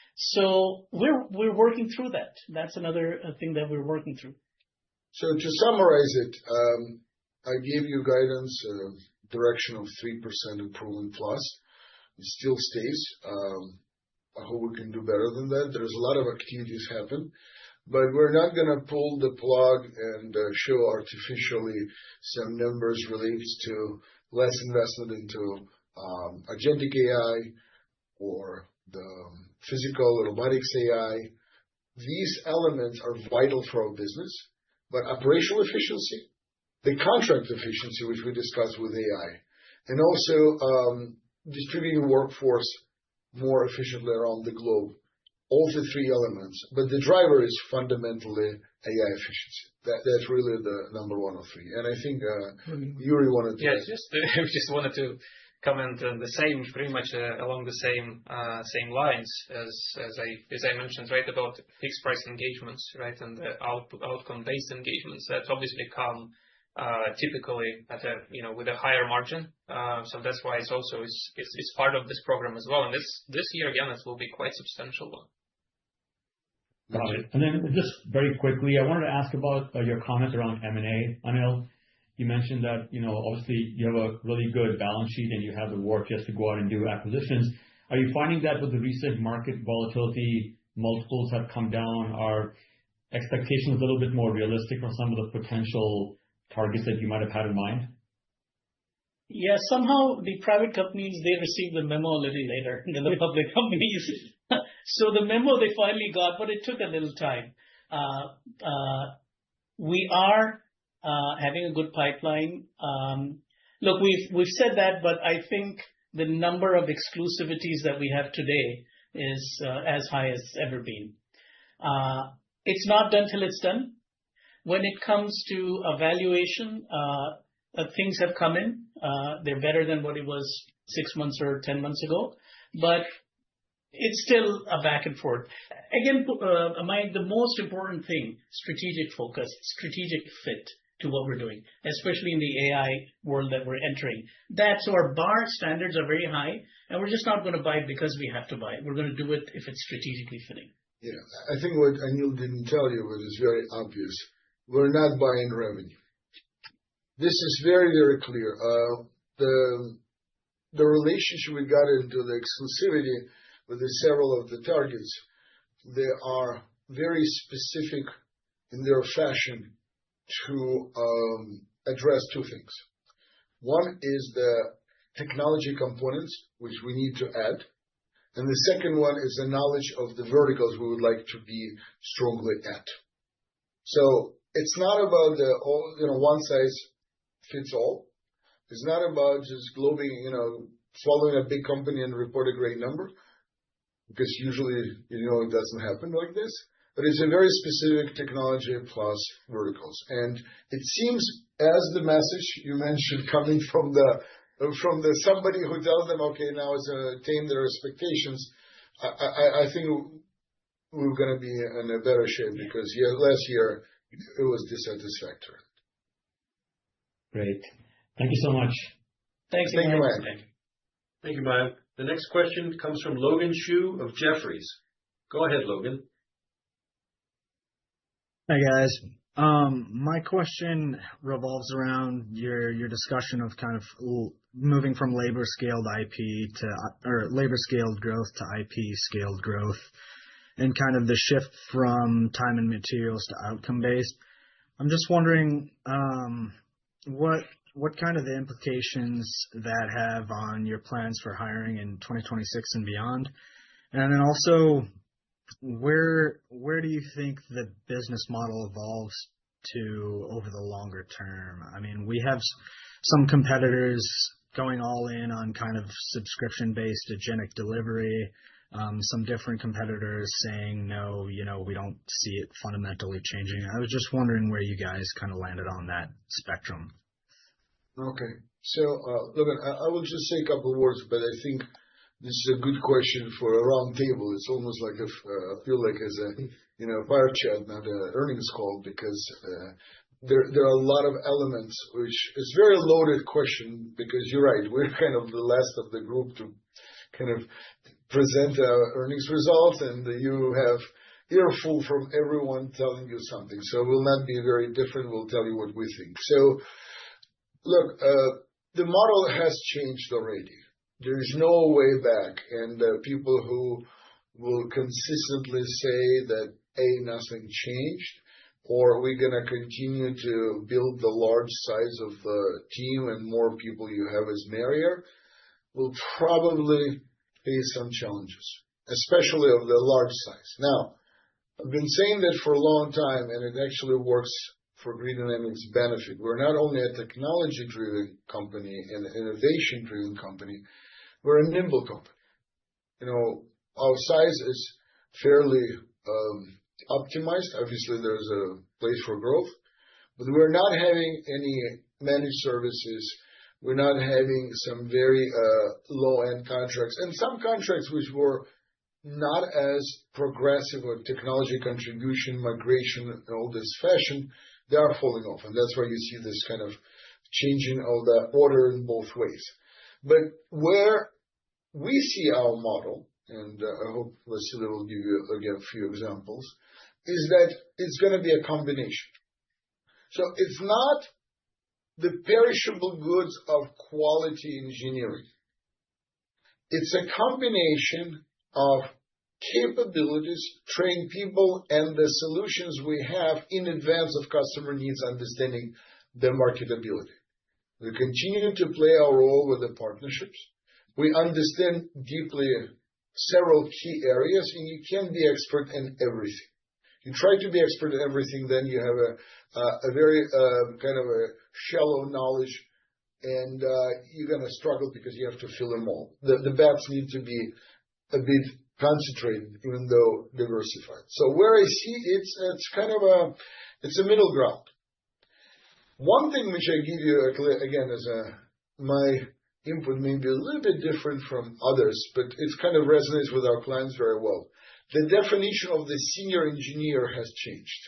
so we're we're working through that. That's another thing that we're working through. So to summarize it, um, I gave you guidance, uh, direction of three percent improvement plus. It still stays. Um, I hope we can do better than that. There's a lot of activities happen, but we're not going to pull the plug and uh, show artificially some numbers related to less investment into um, agentic A I or the physical robotics A I. These elements are vital for our business. But operational efficiency, the contract efficiency, which we discussed with A I, and also um, distributing workforce more efficiently around the globe. all the three elements, but the driver is fundamentally A I efficiency. That, that's really the number one of three. And I think uh, Yuri wanted to. Yeah, just uh, just wanted to comment on the same, pretty much uh, along the same uh, same lines as as I as I mentioned, right, about fixed price engagements, right, and the out, outcome based engagements that obviously come uh, typically at a you know with a higher margin. Uh, so that's why it's also it's, it's it's part of this program as well. And this this year again, it will be quite substantial one. Got it. And then just very quickly, I wanted to ask about uh, your comment around M and A, Anil. You mentioned that, you know, obviously you have a really good balance sheet and you have the war chest to go out and do acquisitions. Are you finding that with the recent market volatility, multiples have come down? Are expectations a little bit more realistic for some of the potential targets that you might have had in mind? Yeah, somehow the private companies, they receive the memo a little later than the public companies. So the memo they finally got, but it took a little time. Uh, uh, we are uh, having a good pipeline. Um, look, we've we've said that, but I think the number of exclusivities that we have today is uh, as high as it's ever been. Uh, it's not done till it's done. When it comes to evaluation, uh, uh, things have come in. Uh, they're better than what it was six months or ten months ago, but it's still a back and forth. Again, uh, my, the most important thing, strategic focus, strategic fit to what we're doing, especially in the A I world that we're entering. That's our bar standards are very high, and we're just not going to buy it because we have to buy it. We're going to do it if it's strategically fitting. Yeah, I think what Anil didn't tell you, but is very obvious. We're not buying revenue. This is very, very clear. Uh, the the relationship we got into the exclusivity with the several of the targets, they are very specific in their fashion to um, address two things. One is the technology components, which we need to add. And the second one is the knowledge of the verticals we would like to be strongly at. So it's not about the all, you know, one size fits all. It's not about just globing, you know, swallowing a big company and report a great number, because usually, you know, it doesn't happen like this. But it's a very specific technology plus verticals. And it seems, as the message you mentioned coming from the from the somebody who tells them, okay, now it's uh, tame their expectations, I, I, I think we're going to be in a better shape, because yeah, last year it was dissatisfactory. Great. Thank you so much. Thanks, Thank you, Mayank. Thank you, Mayank. The next question comes from Logan Shu of Jefferies. Go ahead, Logan. Hi, guys. Um, my question revolves around your your discussion of kind of l- moving from labor scaled I P to or labor scaled growth to I P scaled growth, and kind of the shift from time and materials to outcome based. I'm just wondering um, what what kind of the implications that have on your plans for hiring in twenty twenty-six and beyond, and then also, Where where do you think the business model evolves to over the longer term? I mean, we have s- some competitors going all in on kind of subscription-based agentic delivery. Um, some different competitors saying, no, you know, we don't see it fundamentally changing. I was just wondering where you guys kind of landed on that spectrum. Okay. So, uh, Logan, I, I will just say a couple of words, but I think this is a good question for a round table. It's almost like if, uh, I feel like as a, you know, fire chat, not an earnings call, because uh, there there are a lot of elements, which is very loaded question, because you're right, we're kind of the last of the group to kind of present our earnings results, and you have earful from everyone telling you something. So we'll not be very different. We'll tell you what we think. So, look, uh, the model has changed already. There's no way back, and uh, people who will consistently say that A, nothing changed, or we're going to continue to build the large size of the team and more people you have is merrier, will probably face some challenges, especially of the large size. Now, I've been saying that for a long time, and it actually works for Grid Dynamics' benefit. We're not only a technology-driven company and an innovation-driven company, we're a nimble company. You know, our size is fairly optimized. Obviously, there's a place for growth, but we're not having any managed services. We're not having some very low-end contracts. And some contracts which were not as progressive with technology contribution, migration, and all this fashion, they are falling off. And that's why you see this kind of changing of the order in both ways. But where we see our model, and uh, I hope Vasily will give you again a few examples, is that it's going to be a combination. So it's not the perishable goods of quality engineering. It's a combination of capabilities, trained people, and the solutions we have in advance of customer needs, understanding their marketability. We continue to play our role with the partnerships. We understand deeply several key areas, and you can't be expert in everything. You try to be expert in everything, then you have a, uh, a very uh, kind of a shallow knowledge, and uh, you're going to struggle because you have to fill them all. The, the bets need to be a bit concentrated, even though diversified. So where I see it's it's kind of a it's a middle ground. One thing which I give you again as a my input may be a little bit different from others, but it kind of resonates with our clients very well. The definition of the senior engineer has changed.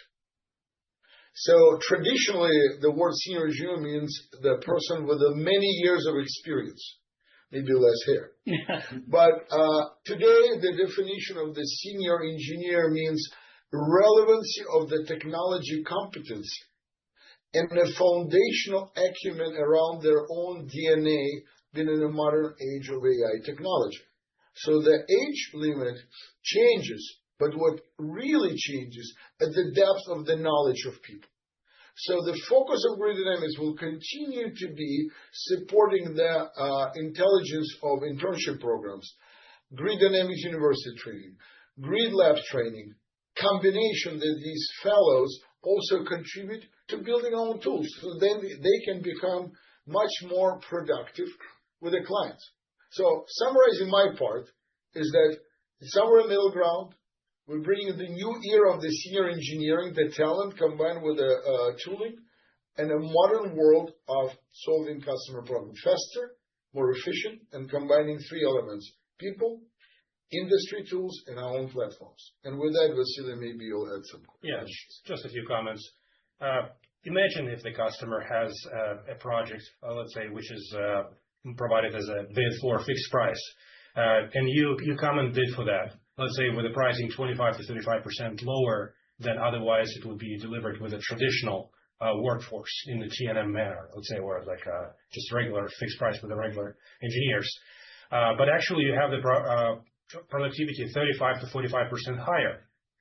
So traditionally, the word senior engineer means the person with a many years of experience, maybe less hair. But uh, today, the definition of the senior engineer means relevancy of the technology competency and a foundational acumen around their own D N A being in a modern age of A I technology. So the age limit changes, but what really changes at the depth of the knowledge of people. So the focus of Grid Dynamics will continue to be supporting the uh, intelligence of internship programs, Grid Dynamics University training, Grid Labs training, combination that these fellows also contribute to building our own tools, so then they can become much more productive with the clients. So summarizing my part is that somewhere in the middle ground, we're bringing the new era of the senior engineering, the talent combined with the uh, tooling, and a modern world of solving customer problems faster, more efficient, and combining three elements: people, industry tools, and our own platforms. And with that, Vasily, maybe you'll add some questions. Yeah, just a few comments. Uh, imagine if the customer has uh, a project, uh, let's say, which is uh, provided as a bid for a fixed price, uh, and you, you come and bid for that. Let's say with the pricing twenty-five to thirty-five percent lower than otherwise it would be delivered with a traditional uh, workforce in the T and M manner, let's say, or like uh, just regular fixed price with the regular engineers. Uh, but actually you have the pro uh, productivity thirty-five to forty-five percent higher.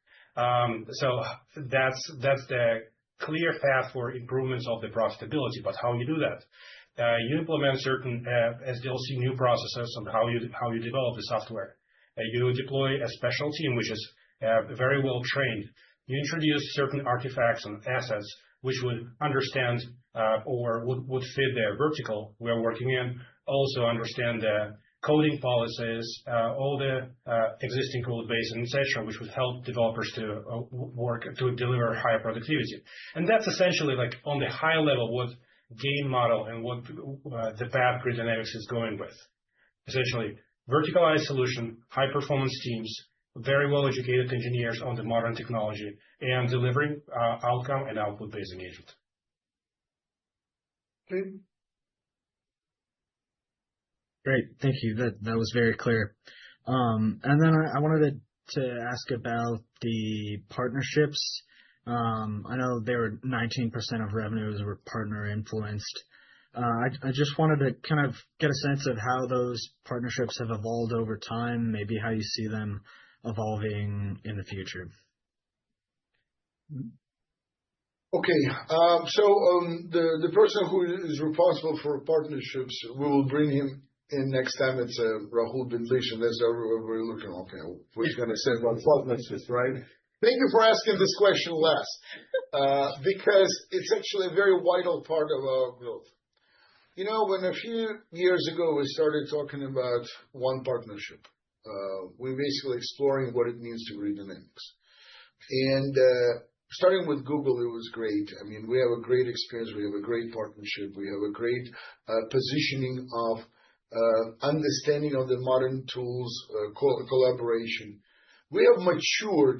Um, so that's, that's the clear path for improvements of the profitability. But how you do that? Uh, you implement certain uh, S D L C new processes on how you, how you develop the software. Uh, you deploy a special team which is uh, very well trained. You introduce certain artifacts and assets which would understand uh, or would, would fit their vertical we're working in, also understand the coding policies, uh, all the uh, existing code base, and et cetera, which would help developers to uh, work to deliver higher productivity. And that's essentially like on the high level what GAIN model and what uh, the path Grid Dynamics is going with. Essentially, verticalized solution, high performance teams, very well educated engineers on the modern technology, and delivering uh, outcome and output based engagement. Okay. Great, thank you. That that was very clear. Um, and then I, I wanted to, to ask about the partnerships. Um, I know they were nineteen percent of revenues were partner influenced. Uh, I, I just wanted to kind of get a sense of how those partnerships have evolved over time, maybe how you see them evolving in the future. Okay, um, so um, the, the person who is responsible for partnerships, we will bring him in next time. It's uh, Rahul Bindlish, and that's everywhere we're looking. Okay, we're going to say about partnerships, right? Thank you for asking this question last, uh, because it's actually a very vital part of our growth. You know, when a few years ago we started talking about one partnership, we're basically exploring what it means to Grid Dynamics. And uh, starting with Google, it was great. I mean, we have a great experience. We have a great partnership. We have a great uh, positioning of uh, understanding of the modern tools, uh, co- collaboration. We have matured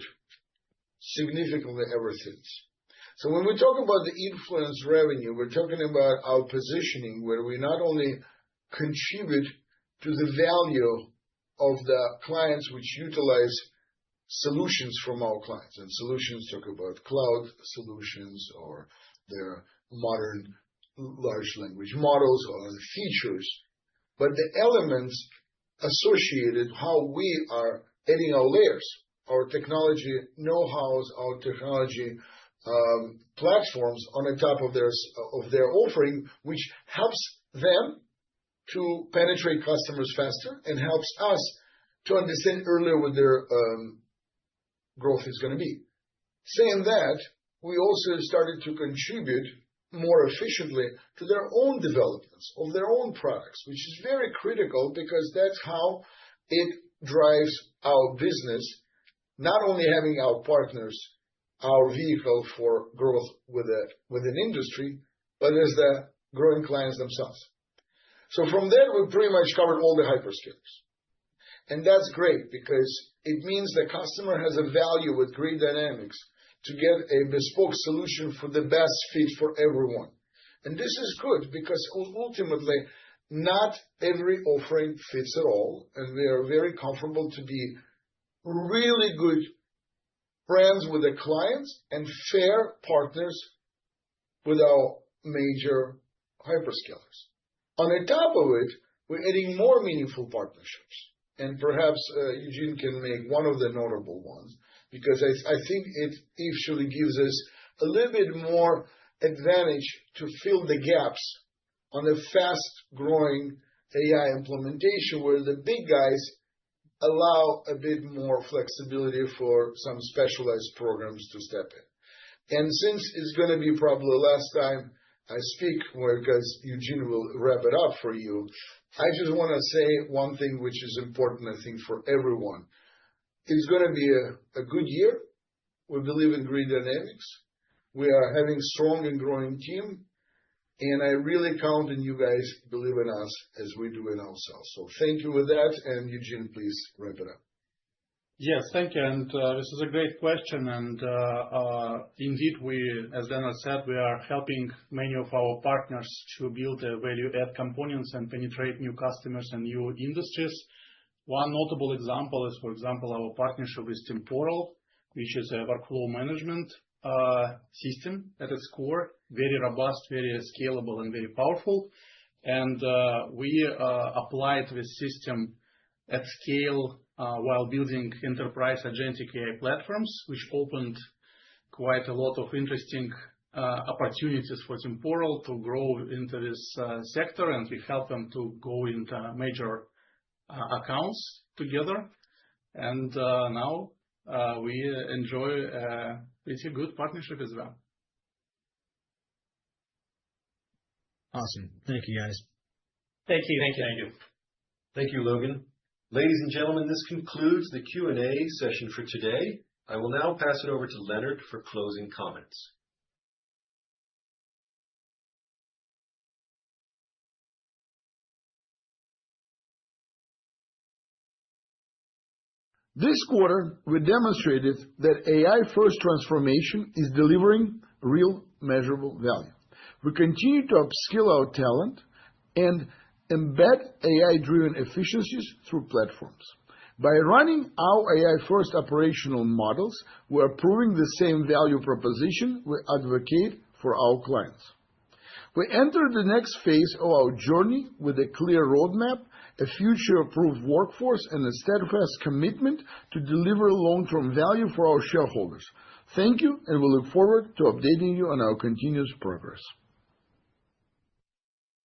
significantly ever since. So when we talk about the influence revenue, we're talking about our positioning where we not only contribute to the value of the clients which utilize solutions from our clients. And solutions talk about cloud solutions or their modern large language models or features. But the elements associated how we are adding our layers, our technology know-hows, our technology um, platforms on the top of their, of their offering, which helps them to penetrate customers faster and helps us to understand earlier what their um, growth is going to be. Saying that, we also started to contribute more efficiently to their own developments of their own products, which is very critical because that's how it drives our business, not only having our partners, our vehicle for growth with, a, with an industry, but as the growing clients themselves. So from there, we pretty much covered all the hyperscalers. And that's great because it means the customer has a value with Grid Dynamics to get a bespoke solution for the best fit for everyone. And this is good because ultimately, not every offering fits at all. And we are very comfortable to be really good friends with the clients and fair partners with our major hyperscalers. On the top of it, we're adding more meaningful partnerships. And perhaps uh, Eugene can make one of the notable ones, because I, I think it actually gives us a little bit more advantage to fill the gaps on a fast-growing A I implementation where the big guys allow a bit more flexibility for some specialized programs to step in. And since it's going to be probably the last time I speak, because Eugene will wrap it up for you, I just want to say one thing which is important, I think, for everyone. It's going to be a, a good year. We believe in Grid Dynamics. We are having a strong and growing team. And I really count on you guys believe in us as we do in ourselves. So thank you with that. And Eugene, please wrap it up. Yes, thank you. And uh, this is a great question. And uh, uh, indeed, we, as Daniel said, we are helping many of our partners to build uh, value-add components and penetrate new customers and new industries. One notable example is, for example, our partnership with Temporal, which is a workflow management uh, system at its core, very robust, very scalable, and very powerful. And uh, we uh, applied this system at scale Uh, while building enterprise agentic A I platforms, which opened quite a lot of interesting uh, opportunities for Temporal to grow into this uh, sector, and we help them to go into major uh, accounts together. And uh, now uh, we enjoy a pretty good partnership as well. Awesome. Thank you, guys. Thank you. Thank you. Thank you. Thank you, Logan. Ladies and gentlemen, this concludes the Q and A session for today. I will now pass it over to Leonard for closing comments. This quarter, we demonstrated that A I-first transformation is delivering real measurable value. We continue to upskill our talent and embed A I-driven efficiencies through platforms. By running our A I-first operational models, we are proving the same value proposition we advocate for our clients. We enter the next phase of our journey with a clear roadmap, a future-approved workforce, and a steadfast commitment to deliver long-term value for our shareholders. Thank you, and we look forward to updating you on our continuous progress.